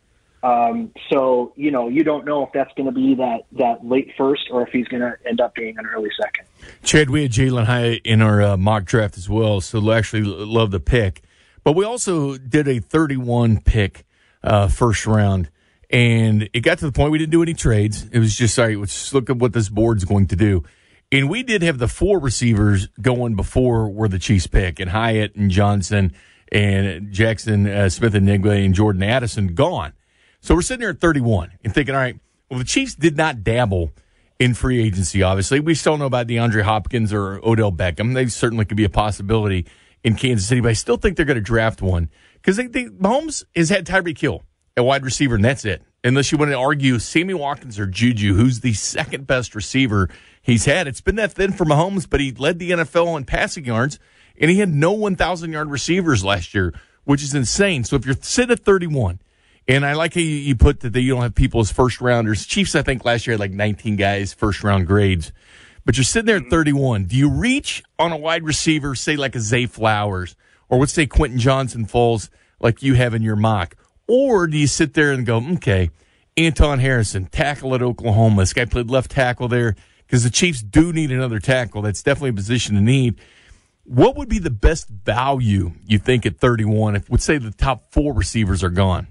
So, you don't know if that's going to be that late first or if he's going to end up being an early second.
Chad, we had Jalen Hyatt in our mock draft as well, so we actually love the pick. But we also did a 31 pick first round. And it got to the point we didn't do any trades. It was just, all right, let's look at what this board's going to do. And we did have the 4 receivers going before were the Chiefs pick, and Hyatt and Johnson and Jackson Smith-Njigba and Jordan Addison gone. So we're sitting there at 31 and thinking, all right, well, the Chiefs did not dabble in free agency, obviously. We still don't know about DeAndre Hopkins or Odell Beckham. They certainly could be a possibility in Kansas City, but I still think they're going to draft one because Mahomes has had Tyreek Hill at wide receiver, and that's it. Unless you want to argue Sammy Watkins or Juju, who's the second best receiver he's had. It's been that thin for Mahomes, but he led the NFL in passing yards, and he had no 1,000-yard receivers last year, which is insane. So if you're sitting at 31, and I like how you put that you don't have people as first-rounders. Chiefs, I think, last year had like 19 guys, first-round grades. But you're sitting there at 31. Do you reach on a wide receiver, say like a Zay Flowers, or let's say Quentin Johnston falls like you have in your mock? Or do you sit there and go, okay, Anton Harrison, tackle at Oklahoma. This guy played left tackle there because the Chiefs do need another tackle. That's definitely a position to need. What would be the best value, you think, at 31 if, let's say, the top 4 receivers are gone?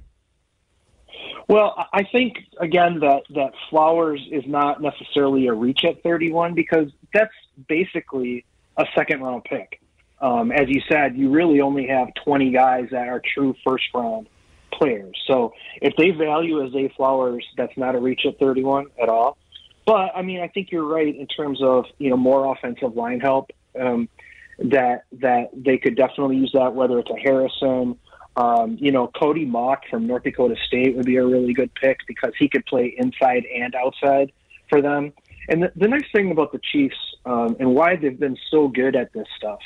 Well, I think, again, that Flowers is not necessarily a reach at 31 because that's basically a second-round pick. As you said, you really only have 20 guys that are true first-round players. So if they value a Zay Flowers, that's not a reach at 31 at all. But, I mean, I think you're right in terms of, more offensive line help, that they could definitely use that, whether it's a Harrison. Cody Mock from North Dakota State would be a really good pick because he could play inside and outside for them. And the nice thing about the Chiefs and why they've been so good at this stuff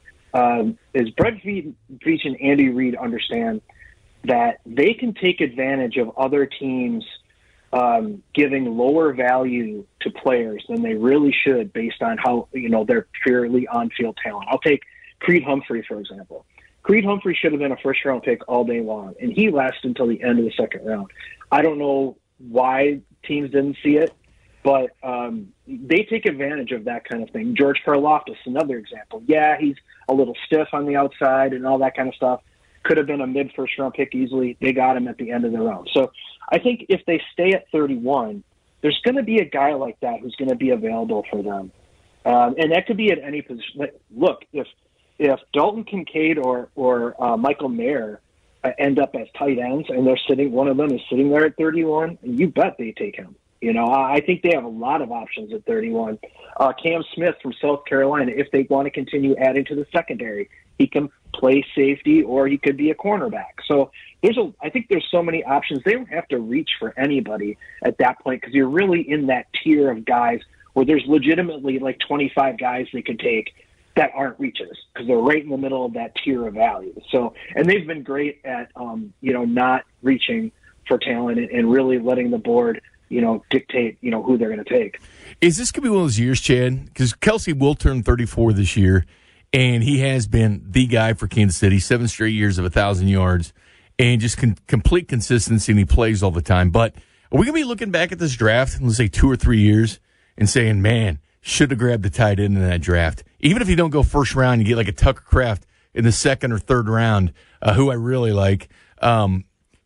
is Brett Veach and Andy Reid understand that they can take advantage of other teams giving lower value to players than they really should based on how, they're purely on-field talent. I'll take Creed Humphrey, for example. Creed Humphrey should have been a first-round pick all day long, and he lasted until the end of the second round. I don't know why teams didn't see it, but they take advantage of that kind of thing. George Karlaftis, another example. Yeah, he's a little stiff on the outside and all that kind of stuff. Could have been a mid-first-round pick easily. They got him at the end of the round. So I think if they stay at 31, there's going to be a guy like that who's going to be available for them. And that could be at any position. Look, if Dalton Kincaid or Michael Mayer end up as tight ends and one of them is sitting there at 31, you bet they take him. I think they have a lot of options at 31. Cam Smith from South Carolina, if they want to continue adding to the secondary, he can play safety or he could be a cornerback. So I think there's so many options. They don't have to reach for anybody at that point because you're really in that tier of guys where there's legitimately like 25 guys they could take that aren't reaches because they're right in the middle of that tier of value. So, and they've been great at, not reaching for talent and really letting the board, dictate, who they're going to take.
Is this going to be one of those years, Chad? Because Kelsey will turn 34 this year, and he has been the guy for Kansas City, 7 straight years of 1,000 yards, and just complete consistency, and he plays all the time. But are we going to be looking back at this draft in, let's say, 2 or 3 years and saying, man, should have grabbed the tight end in that draft? Even if you don't go first round, you get like a Tucker Kraft in the second or third round, who I really like.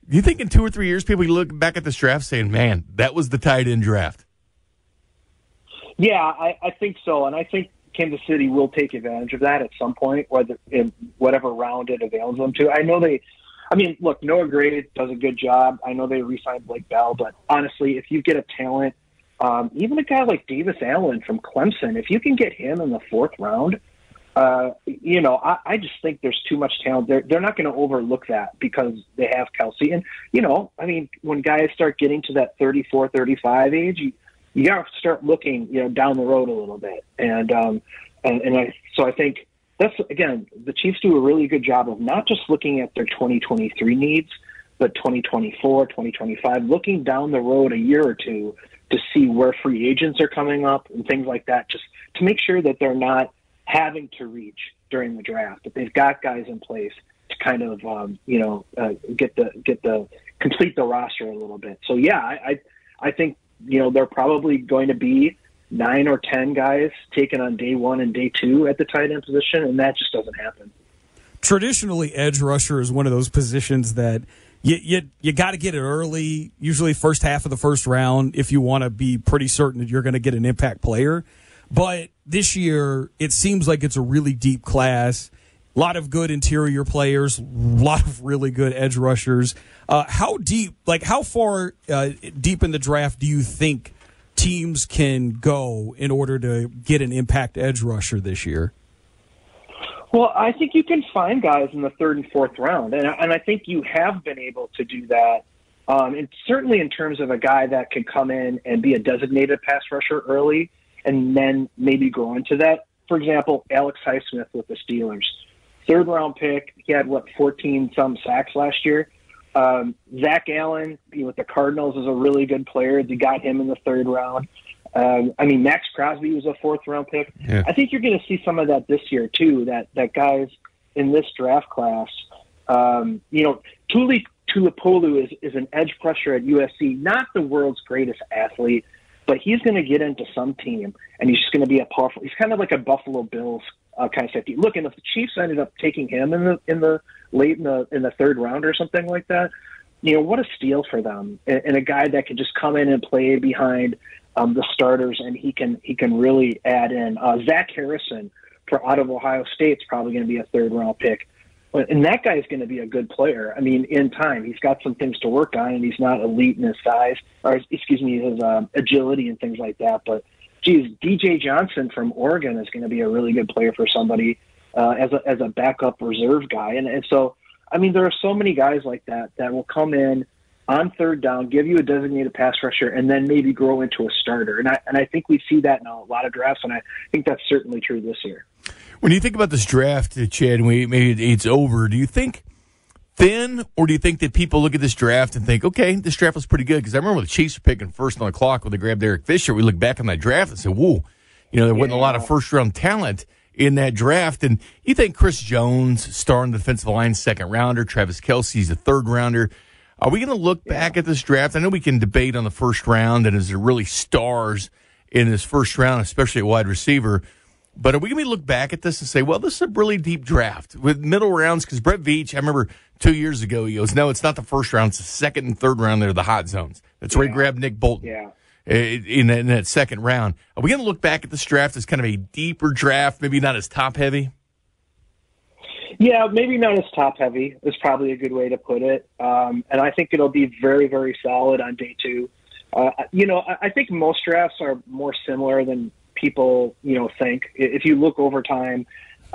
Do you think in 2 or 3 years people look back at this draft saying, man, that was the tight end draft?
Yeah, I think so. And I think Kansas City will take advantage of that at some point, whether in whatever round it avails them to. Look, Noah Gray does a good job. I know they re-signed Blake Bell, but honestly, if you get a talent, even a guy like Davis Allen from Clemson, if you can get him in the 4th round, I just think there's too much talent. They're not going to overlook that because they have Kelsey. And, when guys start getting to that 34, 35 age, you got to start looking, down the road a little bit. So I think that's, again, the Chiefs do a really good job of not just looking at their 2023 needs, but 2024, 2025, looking down the road a year or two to see where free agents are coming up and things like that, just to make sure that they're not having to reach during the draft, that they've got guys in place to kind of, complete the roster a little bit. So yeah, I think, they're probably going to be 9 or 10 guys taken on day 1 and day 2 at the tight end position, and that just doesn't happen.
Traditionally, edge rusher is one of those positions that you got to get it early, usually first half of the first round, if you want to be pretty certain that you're going to get an impact player. But this year, it seems like it's a really deep class. A lot of good interior players, a lot of really good edge rushers. How far deep in the draft do you think teams can go in order to get an impact edge rusher this year?
Well, I think you can find guys in the 3rd and 4th round, and I think you have been able to do that. And certainly in terms of a guy that could come in and be a designated pass rusher early and then maybe grow into that. For example, Alex Highsmith with the Steelers. 3rd round pick. He had 14-some sacks last year. Zach Allen with the Cardinals is a really good player. They got him in the 3rd round. Max Crosby was a 4th round pick. Yeah. I think you're going to see some of that this year too. That guys in this draft class. Tuli Tuipulotu is an edge rusher at USC. Not the world's greatest athlete, but he's going to get into some team, and he's just going to be a powerful. He's kind of like a Buffalo Bills kind of safety. Look, and if the Chiefs ended up taking him in the late in the 3rd round or something like that, what a steal for them, and a guy that can just come in and play behind the starters, and he can really add in. Zach Harrison out of Ohio State is probably going to be a 3rd round pick. And that guy's going to be a good player. In time, he's got some things to work on, and he's not elite in his size, his agility and things like that. But, DJ Johnson from Oregon is going to be a really good player for somebody as a backup reserve guy. And so, there are so many guys like that will come in on 3rd down, give you a designated pass rusher, and then maybe grow into a starter. And I think we see that in a lot of drafts, and I think that's certainly true this year.
When you think about this draft, Chad, maybe it's over, do you think thin, or do you think that people look at this draft and think, okay, this draft was pretty good? Because I remember the Chiefs were picking first on the clock when they grabbed Eric Fisher. We look back on that draft and said, whoa, there wasn't a lot of first-round talent in that draft. And you think Chris Jones, starting the defensive line, 2nd rounder, Travis Kelce's a 3rd rounder. Are we going to look back at this draft? I know we can debate on the 1st round, and is there really stars in this 1st round, especially at wide receiver? But are we going to look back at this and say, well, this is a really deep draft with middle rounds? Because Brett Veach, I remember 2 years ago, he goes, no, it's not the 1st round. It's the 2nd and 3rd round. They're the hot zones. That's where he grabbed Nick Bolton in that 2nd round. Are we going to look back at this draft as kind of a deeper draft, maybe not as top-heavy?
Yeah, maybe not as top-heavy is probably a good way to put it. And I think it'll be very, very solid on day 2. I think most drafts are more similar than people, think. If you look over time,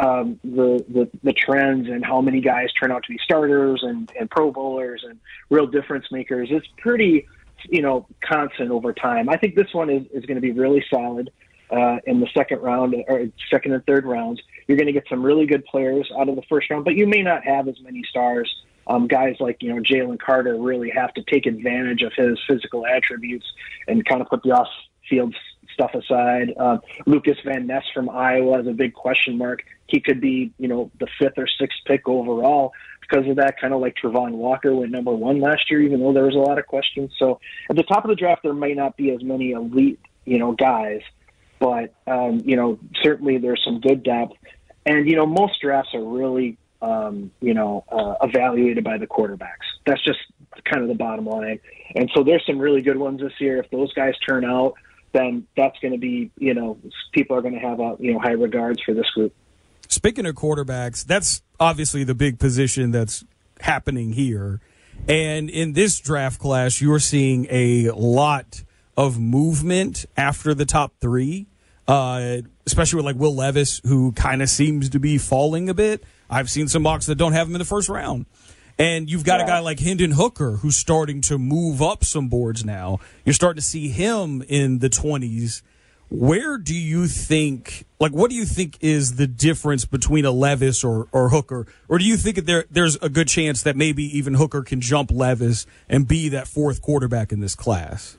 the trends and how many guys turn out to be starters and Pro Bowlers and real difference makers, it's pretty, constant over time. I think this one is going to be really solid in the 2nd round or 2nd and 3rd rounds. You're going to get some really good players out of the 1st round, but you may not have as many stars. Guys like, Jalen Carter really have to take advantage of his physical attributes and kind of put the off-field stuff aside. Lucas Van Ness from Iowa is a big question mark. He could be, the 5th or 6th pick overall because of that, kind of like Travon Walker went number 1 last year, even though there was a lot of questions. So at the top of the draft, there may not be as many elite, guys, but, certainly there's some good depth. And, most drafts are really, evaluated by the quarterbacks. That's just kind of the bottom line. And so there's some really good ones this year. If those guys turn out, then that's going to be, people are going to have high regards for this group.
Speaking of quarterbacks, that's obviously the big position that's happening here. And in this draft class, you're seeing a lot of movement after the top three, especially with like Will Levis, who kind of seems to be falling a bit. I've seen some mocks that don't have him in the first round. And you've got a guy like Hendon Hooker who's starting to move up some boards now. You're starting to see him in the 20s. Where do you think, what do you think is the difference between a Levis or Hooker? Or do you think that there's a good chance that maybe even Hooker can jump Levis and be that fourth quarterback in this class?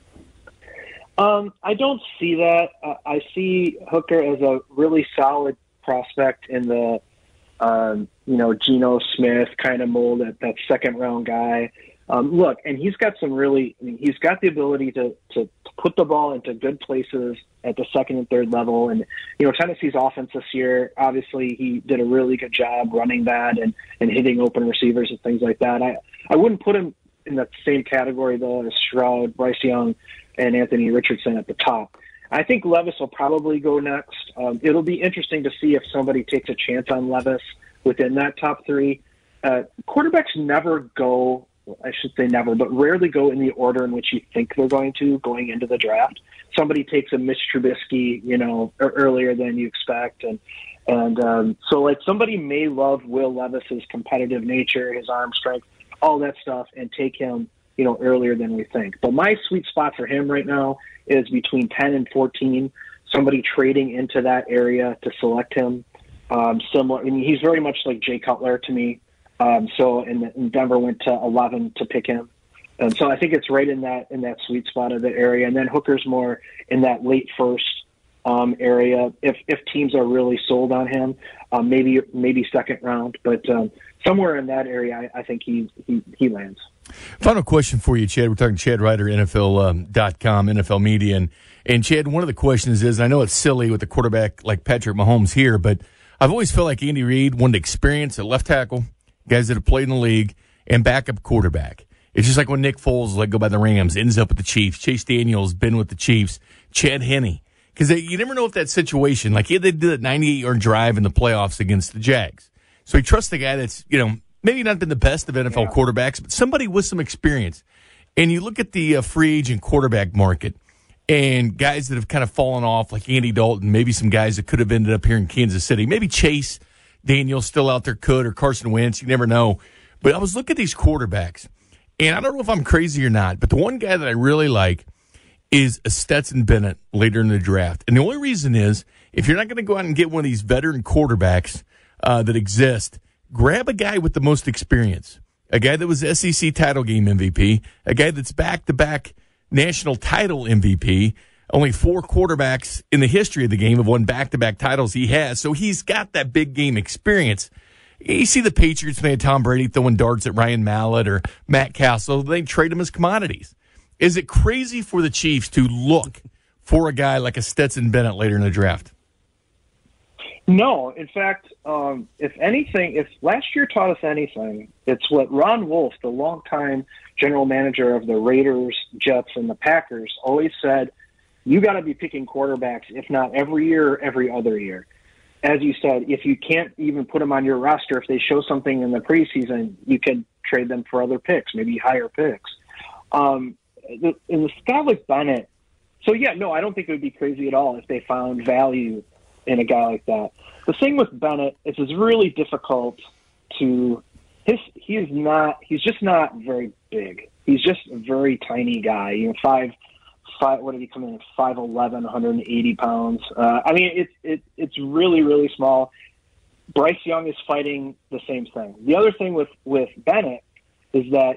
I don't see that. I see Hooker as a really solid prospect in the Geno Smith kind of mold, that second round guy. Look, and he's got he's got the ability to put the ball into good places at the second and third level. And, Tennessee's offense this year, obviously he did a really good job running that and hitting open receivers and things like that. I wouldn't put him in the same category, though, as Stroud, Bryce Young, and Anthony Richardson at the top. I think Levis will probably go next. It'll be interesting to see if somebody takes a chance on Levis within that top three. Quarterbacks never go, I should say never, but rarely go in the order in which you think they're going into the draft. Somebody takes a Mitch Trubisky, earlier than you expect. So somebody may love Will Levis's competitive nature, his arm strength, all that stuff, and take him, earlier than we think. But my sweet spot for him right now is between 10 and 14, somebody trading into that area to select him. Similar, he's very much like Jay Cutler to me. And Denver went to 11 to pick him. And so I think it's right in that sweet spot of the area. And then Hooker's more in that late first area. If teams are really sold on him, maybe second round, but somewhere in that area, I think he lands.
Final question for you, Chad. We're talking Chad Ryder, NFL.com, NFL Media. And Chad, one of the questions is, I know it's silly with a quarterback like Patrick Mahomes here, but I've always felt like Andy Reid wanted experience at left tackle, guys that have played in the league, and backup quarterback. It's just like when Nick Foles let go by the Rams, ends up with the Chiefs. Chase Daniels been with the Chiefs. Chad Henne. Because you never know if that situation, like they did that 98-yard drive in the playoffs against the Jags. So he trusts the guy that's, maybe not been the best of NFL quarterbacks, but somebody with some experience. And you look at the free agent quarterback market and guys that have kind of fallen off, like Andy Dalton, maybe some guys that could have ended up here in Kansas City. Maybe Chase Daniels still out there could, or Carson Wentz. You never know. But I was looking at these quarterbacks, and I don't know if I'm crazy or not, but the one guy that I really like is a Stetson Bennett later in the draft. And the only reason is, if you're not going to go out and get one of these veteran quarterbacks that exist, grab a guy with the most experience, a guy that was SEC title game MVP, a guy that's back-to-back national title MVP. Only 4 quarterbacks in the history of the game have won back-to-back titles he has, so he's got that big game experience. You see the Patriots, they had Tom Brady throwing darts at Ryan Mallett or Matt Castle. They trade them as commodities. Is it crazy for the Chiefs to look for a guy like a Stetson Bennett later in the draft?
No. In fact, if last year taught us anything, it's what Ron Wolf, the longtime general manager of the Raiders, Jets, and the Packers, always said, you got to be picking quarterbacks, if not every year, every other year. As you said, if you can't even put them on your roster, if they show something in the preseason, you can trade them for other picks, maybe higher picks. In the guy like Bennett, I don't think it would be crazy at all if they found value in a guy like that. The thing with Bennett is it's really difficult to he's just not very big. He's just a very tiny guy. Five. What did he come in at? 5'11", 180 pounds. It's really, really small. Bryce Young is fighting the same thing. The other thing with Bennett is that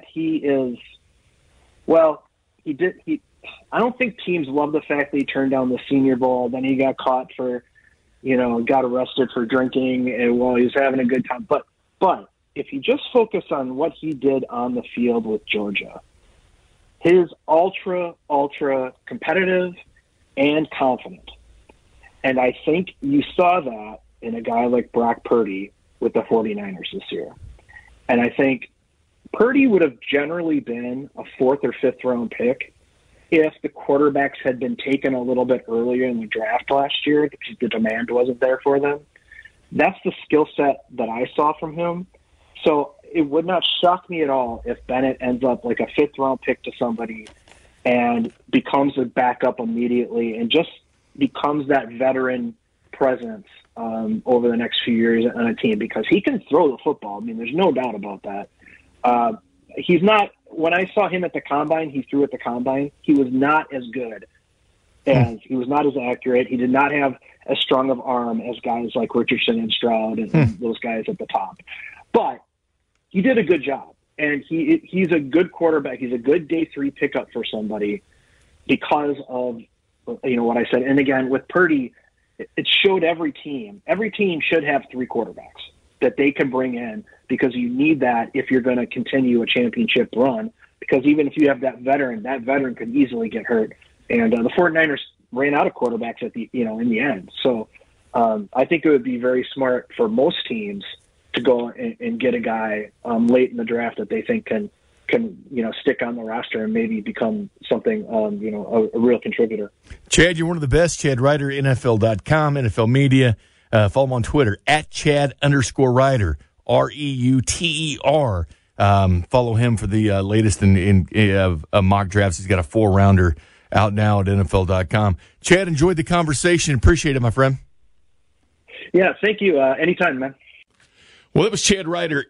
I don't think teams love the fact that he turned down the Senior Bowl. Then he got caught got arrested for drinking while he was having a good time. But if you just focus on what he did on the field with Georgia, his ultra competitive and confident. And I think you saw that in a guy like Brock Purdy with the 49ers this year. And I think Purdy would have generally been a 4th or 5th round pick if the quarterbacks had been taken a little bit earlier in the draft last year because the demand wasn't there for them. That's the skill set that I saw from him. So it would not shock me at all if Bennett ends up like a 5th round pick to somebody and becomes a backup immediately and just becomes that veteran presence over the next few years on a team, because he can throw the football. I mean, there's no doubt about that. He's not, when I saw him at the combine, he threw at the combine. He was not as good as, he was not as accurate. He did not have as strong of arm as guys like Richardson and Stroud and those guys at the top. But he did a good job, and he's a good quarterback. He's a good day 3 pickup for somebody because of, what I said. And again, with Purdy, it showed every team should have 3 quarterbacks that they can bring in, because you need that if you're going to continue a championship run, because even if you have that veteran could easily get hurt. And the 49ers ran out of quarterbacks at the, in the end. So I think it would be very smart for most teams to go and get a guy late in the draft that they think can stick on the roster and maybe become something, a real contributor.
Chad, you're one of the best. Chad Ryder, NFL.com, NFL Media. Follow him on Twitter at Chad_Ryder, REUTER. Follow him for the latest in mock drafts. He's got a 4-rounder out now at NFL.com. Chad, enjoyed the conversation. Appreciate it, my friend.
Yeah, thank you. Anytime, man.
Well, that was Chad Ryder,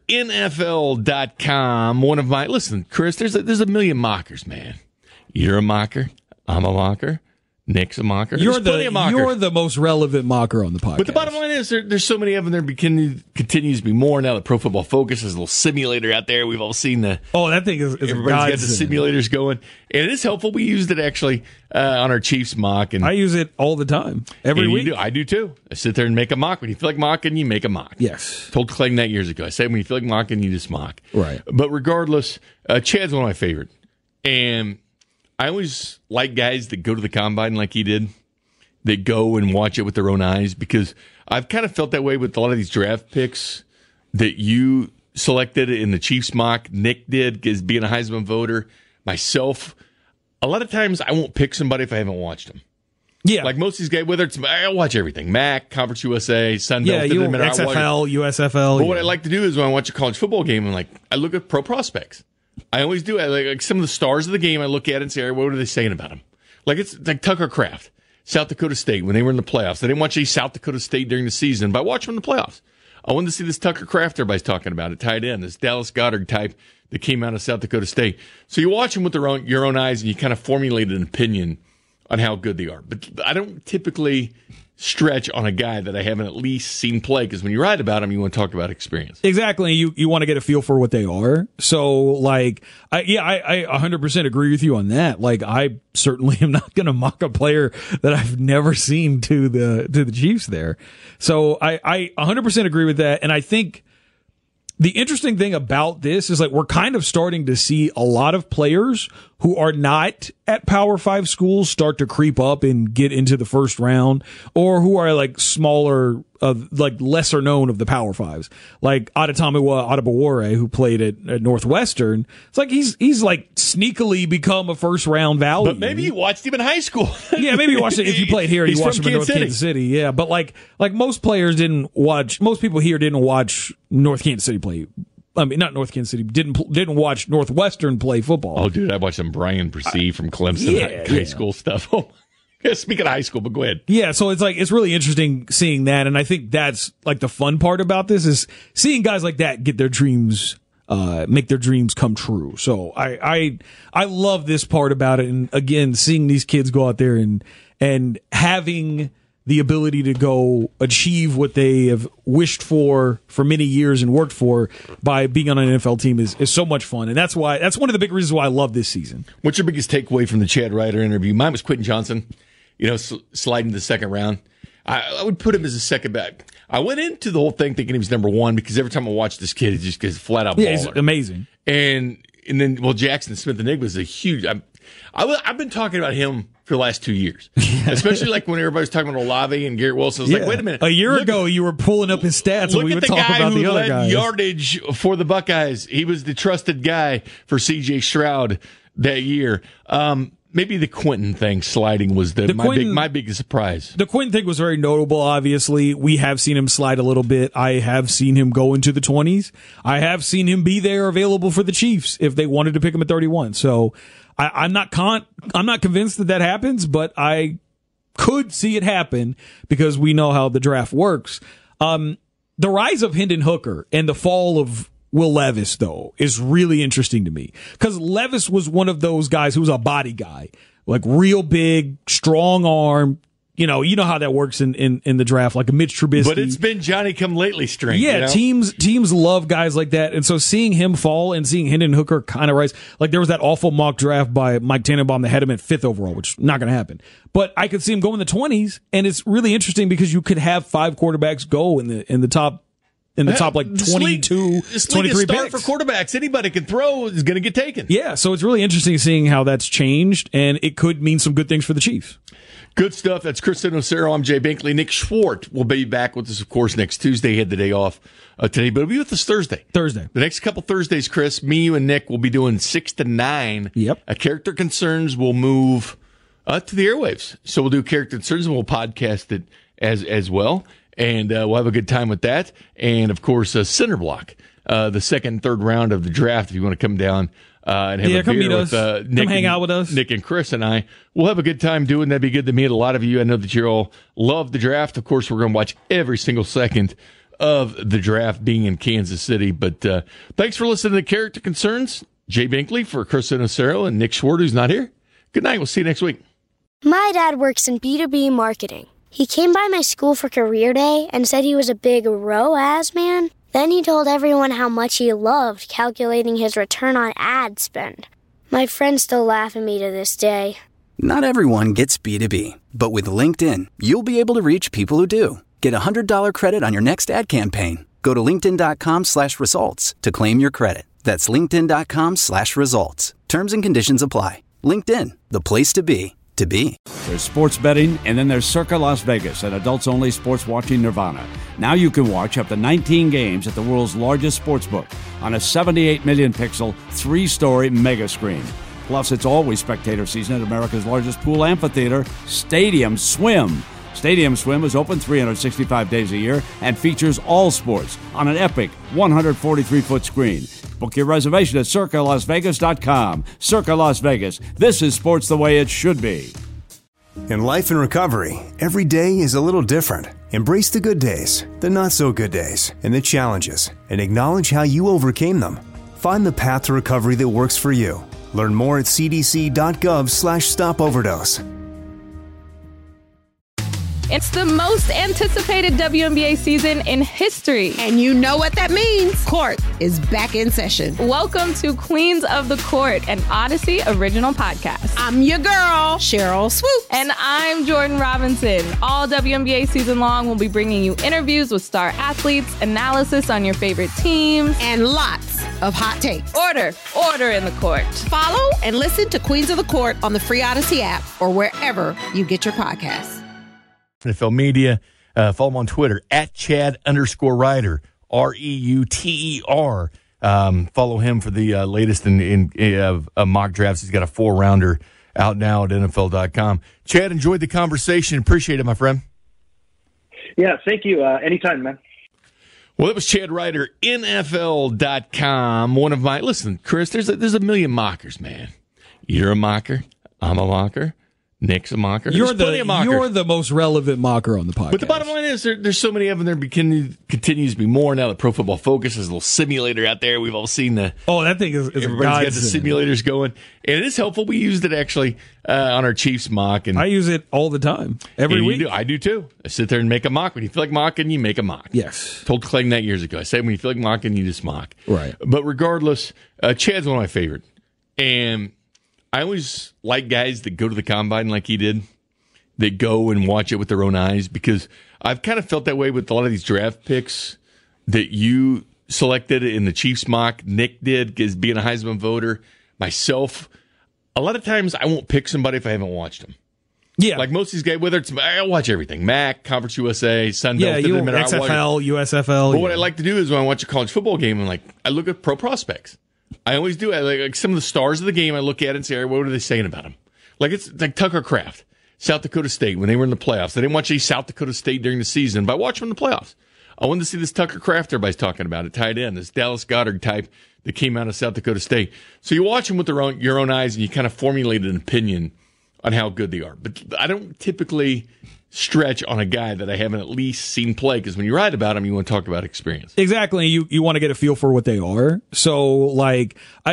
NFL.com. One of my, listen, Chris, there's a million mockers, man. You're a mocker. I'm a mocker. Nick's a mocker.
You're the most relevant mocker on the podcast.
But the bottom line is there's so many of them. There continues to be more now that Pro Football Focus has a little simulator out there. We've all seen that thing is everybody's got the simulators going, and it is helpful. We used it actually on our Chiefs mock, and
I use it all the time, every week.
I do too. I sit there and make a mock. When you feel like mocking, you make a mock.
Yes.
Told Clayton that years ago. I said when you feel like mocking, you just mock.
Right.
But regardless, Chad's one of my favorite, and I always like guys that go to the combine like he did, that go and watch it with their own eyes, because I've kind of felt that way with a lot of these draft picks that you selected in the Chiefs mock. Nick did, because being a Heisman voter, myself, a lot of times I won't pick somebody if I haven't watched them.
Yeah.
Like most of these guys, whether it's, I watch everything. MAC, Conference USA, Sun Belt.
Yeah, XFL, USFL.
But what I like to do is when I watch a college football game, I look at pro prospects. I always do. I like some of the stars of the game. I look at it and say, what are they saying about him? It's like Tucker Kraft, South Dakota State, when they were in the playoffs. I didn't watch any South Dakota State during the season, but I watched them in the playoffs. I wanted to see this Tucker Kraft everybody's talking about at tight end, this Dallas Goedert type that came out of South Dakota State. So you watch them with your own eyes, and you kind of formulate an opinion on how good they are. But I don't typically stretch on a guy that I haven't at least seen play, because when you write about him, you want to talk about experience.
Exactly. You want to get a feel for what they are. So, I 100% agree with you on that. I certainly am not going to mock a player that I've never seen to the Chiefs there. So I 100% agree with that. And I think the interesting thing about this is we're kind of starting to see a lot of players who are not at Power 5 schools start to creep up and get into the first round, or who are smaller, lesser known of the Power 5s, like Adetomiwa Adebawore, who played at Northwestern. It's he's sneakily become a first round value.
But maybe you watched him in high school.
Yeah, maybe you watched it if you played here. You watched him in North Kansas City. Yeah, but most players didn't watch. Most people here didn't watch North Kansas City play. I mean, not North Kansas City. Didn't watch Northwestern play football.
Oh, dude, I watched some Brian Bresee from Clemson high school stuff. Oh, speaking of high school, but go ahead.
Yeah, so it's really interesting seeing that, and I think that's the fun part about this is seeing guys like that get their dreams, make their dreams come true. So I love this part about it, and again, seeing these kids go out there and having the ability to go achieve what they have wished for many years and worked for by being on an NFL team is so much fun. And that's one of the big reasons why I love this season.
What's your biggest takeaway from the Chad Ryder interview? Mine was Quentin Johnson, sliding to the second round. I would put him as a second back. I went into the whole thing thinking he was number one, because every time I watch this kid, he just gets flat out baller.
Yeah, he's amazing.
And then, Jackson Smith-Njigba is a huge. I've been talking about him for the last 2 years. Especially like when everybody's talking about Olave and Garrett Wilson. It's like, wait a minute.
A year ago, you were pulling up his stats and we would talk about the other guys.
Yardage for the Buckeyes. He was the trusted guy for C.J. Stroud that year. Maybe the Quentin thing sliding was my biggest surprise.
The Quentin thing was very notable, obviously. We have seen him slide a little bit. I have seen him go into the 20s. I have seen him be there available for the Chiefs if they wanted to pick him at 31. So I'm not convinced that happens, but I could see it happen because we know how the draft works. The rise of Hendon Hooker and the fall of Will Levis, though, is really interesting to me because Levis was one of those guys who was a body guy, like real big, strong arm. You know how that works in the draft, like a Mitch Trubisky.
But it's been Johnny-come-lately strength.
Yeah, teams love guys like that. And so seeing him fall and seeing Hendon Hooker kind of rise, like there was that awful mock draft by Mike Tannenbaum that had him at 5th overall, which is not going to happen. But I could see him go in the 20s, and it's really interesting because you could have 5 quarterbacks go in the top. In the top, like 22, 23
picks. For quarterbacks, anybody can throw is going to get taken.
Yeah, so it's really interesting seeing how that's changed, and it could mean some good things for the Chiefs.
Good stuff. That's Chris Nocero. I'm Jay Binkley. Nick Schwartz will be back with us, of course, next Tuesday. He had the day off today, but he'll be with us Thursday. The next couple Thursdays, Chris, me, you, and Nick will be doing 6 to 9.
Yep.
Character Concerns will move to the airwaves. So we'll do Character Concerns, and we'll podcast it as well. And we'll have a good time with that. And, of course, Center Block, the second and third round of the draft, if you want to come down and have a
come
beer
meet
with
us.
Nick,
come hang out with us.
Nick and Chris and I. We'll have a good time doing that. Be good to meet a lot of you. I know that you all love the draft. Of course, we're going to watch every single second of the draft being in Kansas City. But thanks for listening to Character Concerns. Jay Binkley for Chris Nocero and Nick Schwartz, who's not here. Good night. We'll see you next week.
My dad works in B2B marketing. He came by my school for career day and said he was a big ROAS man. Then he told everyone how much he loved calculating his return on ad spend. My friends still laugh at me to this day.
Not everyone gets B2B, but with LinkedIn, you'll be able to reach people who do. Get a $100 credit on your next ad campaign. Go to linkedin.com/results to claim your credit. That's linkedin.com/results. Terms and conditions apply. LinkedIn, the place to be.
There's sports betting, and then there's Circa Las Vegas, an adults-only sports watching nirvana. Now you can watch up to 19 games at the world's largest sports book on a 78 million pixel, 3-story mega screen. Plus, it's always spectator season at America's largest pool amphitheater, Stadium Swim. Stadium Swim is open 365 days a year and features all sports on an epic 143-foot screen. Book your reservation at CircaLasVegas.com. Circa Las Vegas. This is sports the way it should be.
In life and recovery, every day is a little different. Embrace the good days, the not so good days, and the challenges, and acknowledge how you overcame them. Find the path to recovery that works for you. Learn more at cdc.gov/stopoverdose.
It's the most anticipated WNBA season in history.
And you know what that means. Court is back in session.
Welcome to Queens of the Court, an Odyssey original podcast.
I'm your girl, Cheryl Swoops.
And I'm Jordan Robinson. All WNBA season long, we'll be bringing you interviews with star athletes, analysis on your favorite teams,
and lots of hot takes.
Order in the court.
Follow and listen to Queens of the Court on the free Odyssey app or wherever you get your podcasts.
NFL Media. Follow him on Twitter at Chad_Ryder, REUTER. Follow him for the latest in mock drafts. He's got a 4-rounder out now at NFL.com. Chad, enjoyed the conversation. Appreciate it, my friend.
Yeah, thank you. Anytime, man.
Well, it was Chad Ryder, NFL.com. One of my, listen, Chris, there's a million mockers, man. You're a mocker. I'm a mocker. Nick's a mocker.
You're the most relevant mocker on the podcast.
But the bottom line is there's so many of them. There continues to be more now that Pro Football Focus has a little simulator out there. We've all seen the.
Oh, that thing is
everybody's got the simulators going, and it is helpful. We used it actually on our Chiefs mock, and
I use it all the time, every week.
I do too. I sit there and make a mock. When you feel like mocking, you make a mock.
Yes.
Told Clayton that years ago. I said when you feel like mocking, you just mock.
Right.
But regardless, Chad's one of my favorite, and I always like guys that go to the combine like he did, that go and watch it with their own eyes, because I've kind of felt that way with a lot of these draft picks that you selected in the Chiefs mock. Nick did, because being a Heisman voter, myself, a lot of times I won't pick somebody if I haven't watched them.
Yeah.
Like most of these guys, whether it's, I watch everything. MAC, Conference USA, Sun Belt.
XFL, USFL.
But what I like to do is when I watch a college football game, I look at pro prospects. I always do. I like some of the stars of the game. I look at it and say, all right, what are they saying about them? It's like Tucker Kraft, South Dakota State, when they were in the playoffs. I didn't watch any South Dakota State during the season, but I watched them in the playoffs. I wanted to see this Tucker Kraft everybody's talking about, it tight end, this Dallas Goedert type that came out of South Dakota State. So you watch them with your own eyes, and you kind of formulate an opinion on how good they are. But I don't typically stretch on a guy that I haven't at least seen play, because when you write about him, you want to talk about experience.
Exactly. You want to get a feel for what they are. So, I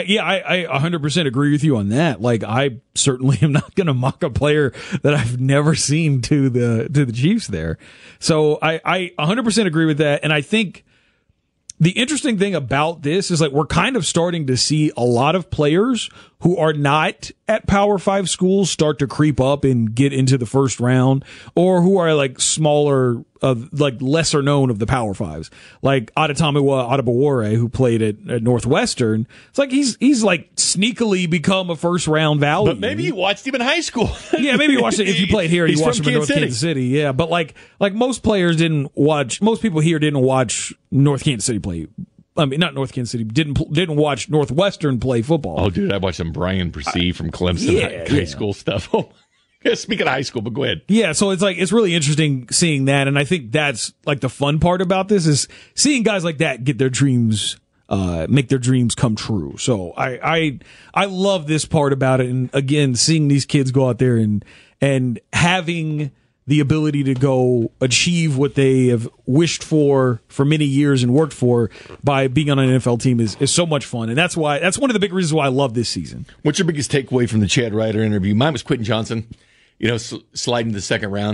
100% agree with you on that. I certainly am not going to mock a player that I've never seen to the Chiefs there. So I 100% agree with that. And I think the interesting thing about this is we're kind of starting to see a lot of players who are not at Power 5 schools start to creep up and get into the first round, or who are smaller, lesser known of the Power 5s. Like Adetomiwa Adebawore, who played at Northwestern. It's he's sneakily become a first round value.
But maybe you watched him in high school.
Yeah, maybe you watched it if you played here and you watched him in North Kansas City. Yeah, but most players most people here didn't watch North Kansas City play. I mean, not North Kansas City. Didn't watch Northwestern play football.
Oh, dude, I watched some Brian Bresee from Clemson high school stuff. Oh, yeah, speaking of high school, but go ahead.
Yeah, so it's really interesting seeing that, and I think that's the fun part about this is seeing guys like that get their dreams, make their dreams come true. So I love this part about it, and again, seeing these kids go out there and having the ability to go achieve what they have wished for many years and worked for by being on an NFL team is so much fun. And that's one of the big reasons why I love this season.
What's your biggest takeaway from the Chad Ryder interview? Mine was Quentin Johnson, sliding to the second round.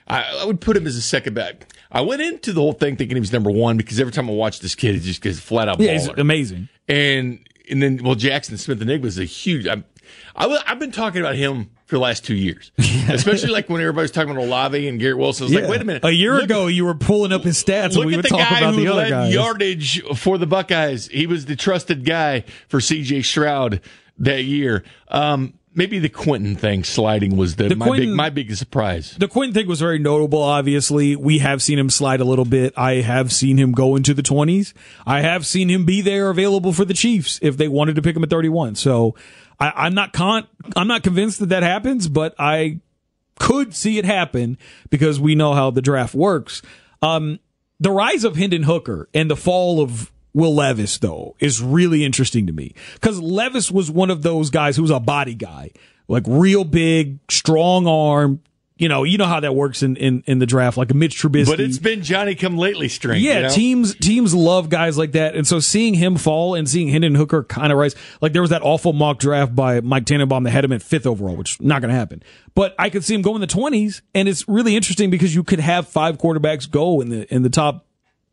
I would put him as a second back. I went into the whole thing thinking he was number one, because every time I watch this kid, he just gets flat out baller.
Yeah, he's amazing.
And then, Jackson Smith-Njigba is a huge. I've been talking about him for the last 2 years, especially when everybody's talking about Olave and Garrett Wilson. I was wait a minute.
A year ago, you were pulling up his stats when we would talk about the other guys.
Yardage for the Buckeyes. He was the trusted guy for C.J. Stroud that year. Maybe the Quentin thing sliding was my biggest surprise.
The Quentin thing was very notable, obviously. We have seen him slide a little bit. I have seen him go into the 20s. I have seen him be there available for the Chiefs if they wanted to pick him at 31. So I'm not convinced that happens, but I could see it happen because we know how the draft works. The rise of Hendon Hooker and the fall of Will Levis, though, is really interesting to me, because Levis was one of those guys who was a body guy, real big, strong arm. You know how that works in the draft, like a Mitch Trubisky.
But it's been Johnny-come-lately strength.
Yeah, teams love guys like that. And so seeing him fall and seeing Hendon Hooker kind of rise, there was that awful mock draft by Mike Tannenbaum that had him at 5th overall, which is not going to happen. But I could see him go in the 20s, and it's really interesting because you could have 5 quarterbacks go in the top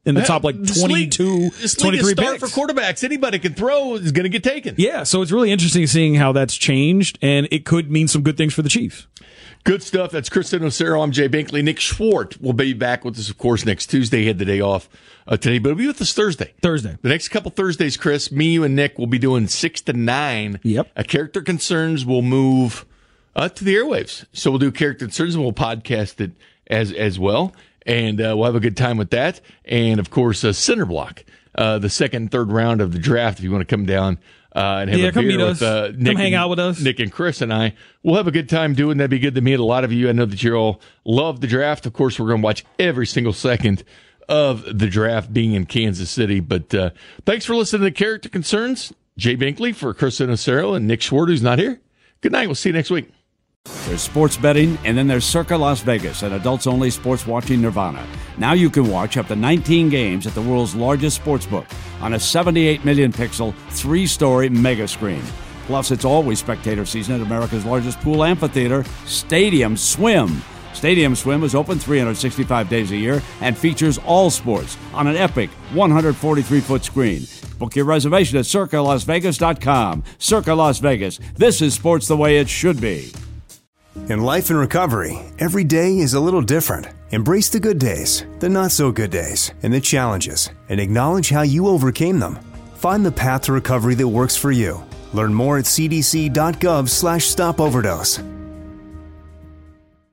22, 23
picks. For quarterbacks, anybody can throw is going to get taken.
Yeah, so it's really interesting seeing how that's changed, and it could mean some good things for the Chiefs.
Good stuff. That's Kristen Ocero. I'm Jay Binkley. Nick Schwartz will be back with us, of course, next Tuesday. He had the day off today, but he'll be with us Thursday. The next couple Thursdays, Chris, me, you, and Nick will be doing 6 to 9.
Yep.
Character Concerns will move to the airwaves. So we'll do Character Concerns, and we'll podcast it as well. And we'll have a good time with that. And, of course, Center Block, the second and third round of the draft, if you want to come down and have a
come
beer
meet
with
us.
Nick,
hang out with us.
Nick and Chris and I. We'll have a good time doing that. Be good to meet a lot of you. I know that you all love the draft. Of course, we're going to watch every single second of the draft being in Kansas City. But thanks for listening to Character Concerns. Jay Binkley for Kristen Ocero and Nick Schwartz, who's not here. Good night. We'll see you next week.
There's sports betting, and then there's Circa Las Vegas, an adults-only sports watching nirvana. Now you can watch up to 19 games at the world's largest sportsbook on a 78 million pixel, 3-story mega screen. Plus, it's always spectator season at America's largest pool amphitheater, Stadium Swim. Stadium Swim is open 365 days a year and features all sports on an epic 143-foot screen. Book your reservation at CircaLasVegas.com. Circa Las Vegas. This is sports the way it should be.
In life and recovery, every day is a little different. Embrace the good days, the not so good days, and the challenges, and acknowledge how you overcame them. Find the path to recovery that works for you. Learn more at cdc.gov/stopoverdose.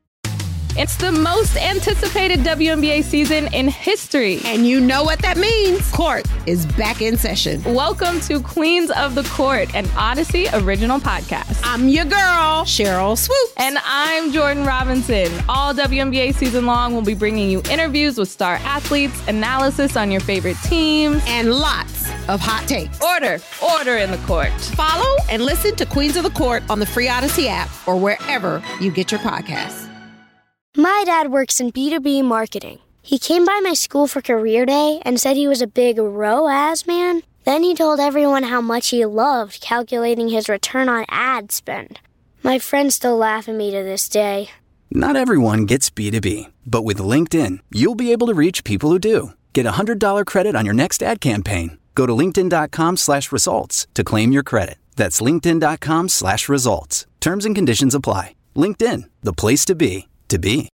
It's the most anticipated WNBA season in history.
And you know what that means. Court is back in session.
Welcome to Queens of the Court, an Odyssey original podcast.
I'm your girl, Cheryl Swoop.
And I'm Jordan Robinson. All WNBA season long, we'll be bringing you interviews with star athletes, analysis on your favorite teams,
and lots of hot takes.
Order in the court.
Follow and listen to Queens of the Court on the free Odyssey app or wherever you get your podcasts.
My dad works in B2B marketing. He came by my school for career day and said he was a big ROAS man. Then he told everyone how much he loved calculating his return on ad spend. My friends still laugh at me to this day.
Not everyone gets B2B, but with LinkedIn, you'll be able to reach people who do. Get a $100 credit on your next ad campaign. Go to linkedin.com/results to claim your credit. That's linkedin.com/results. Terms and conditions apply. LinkedIn, the place to be.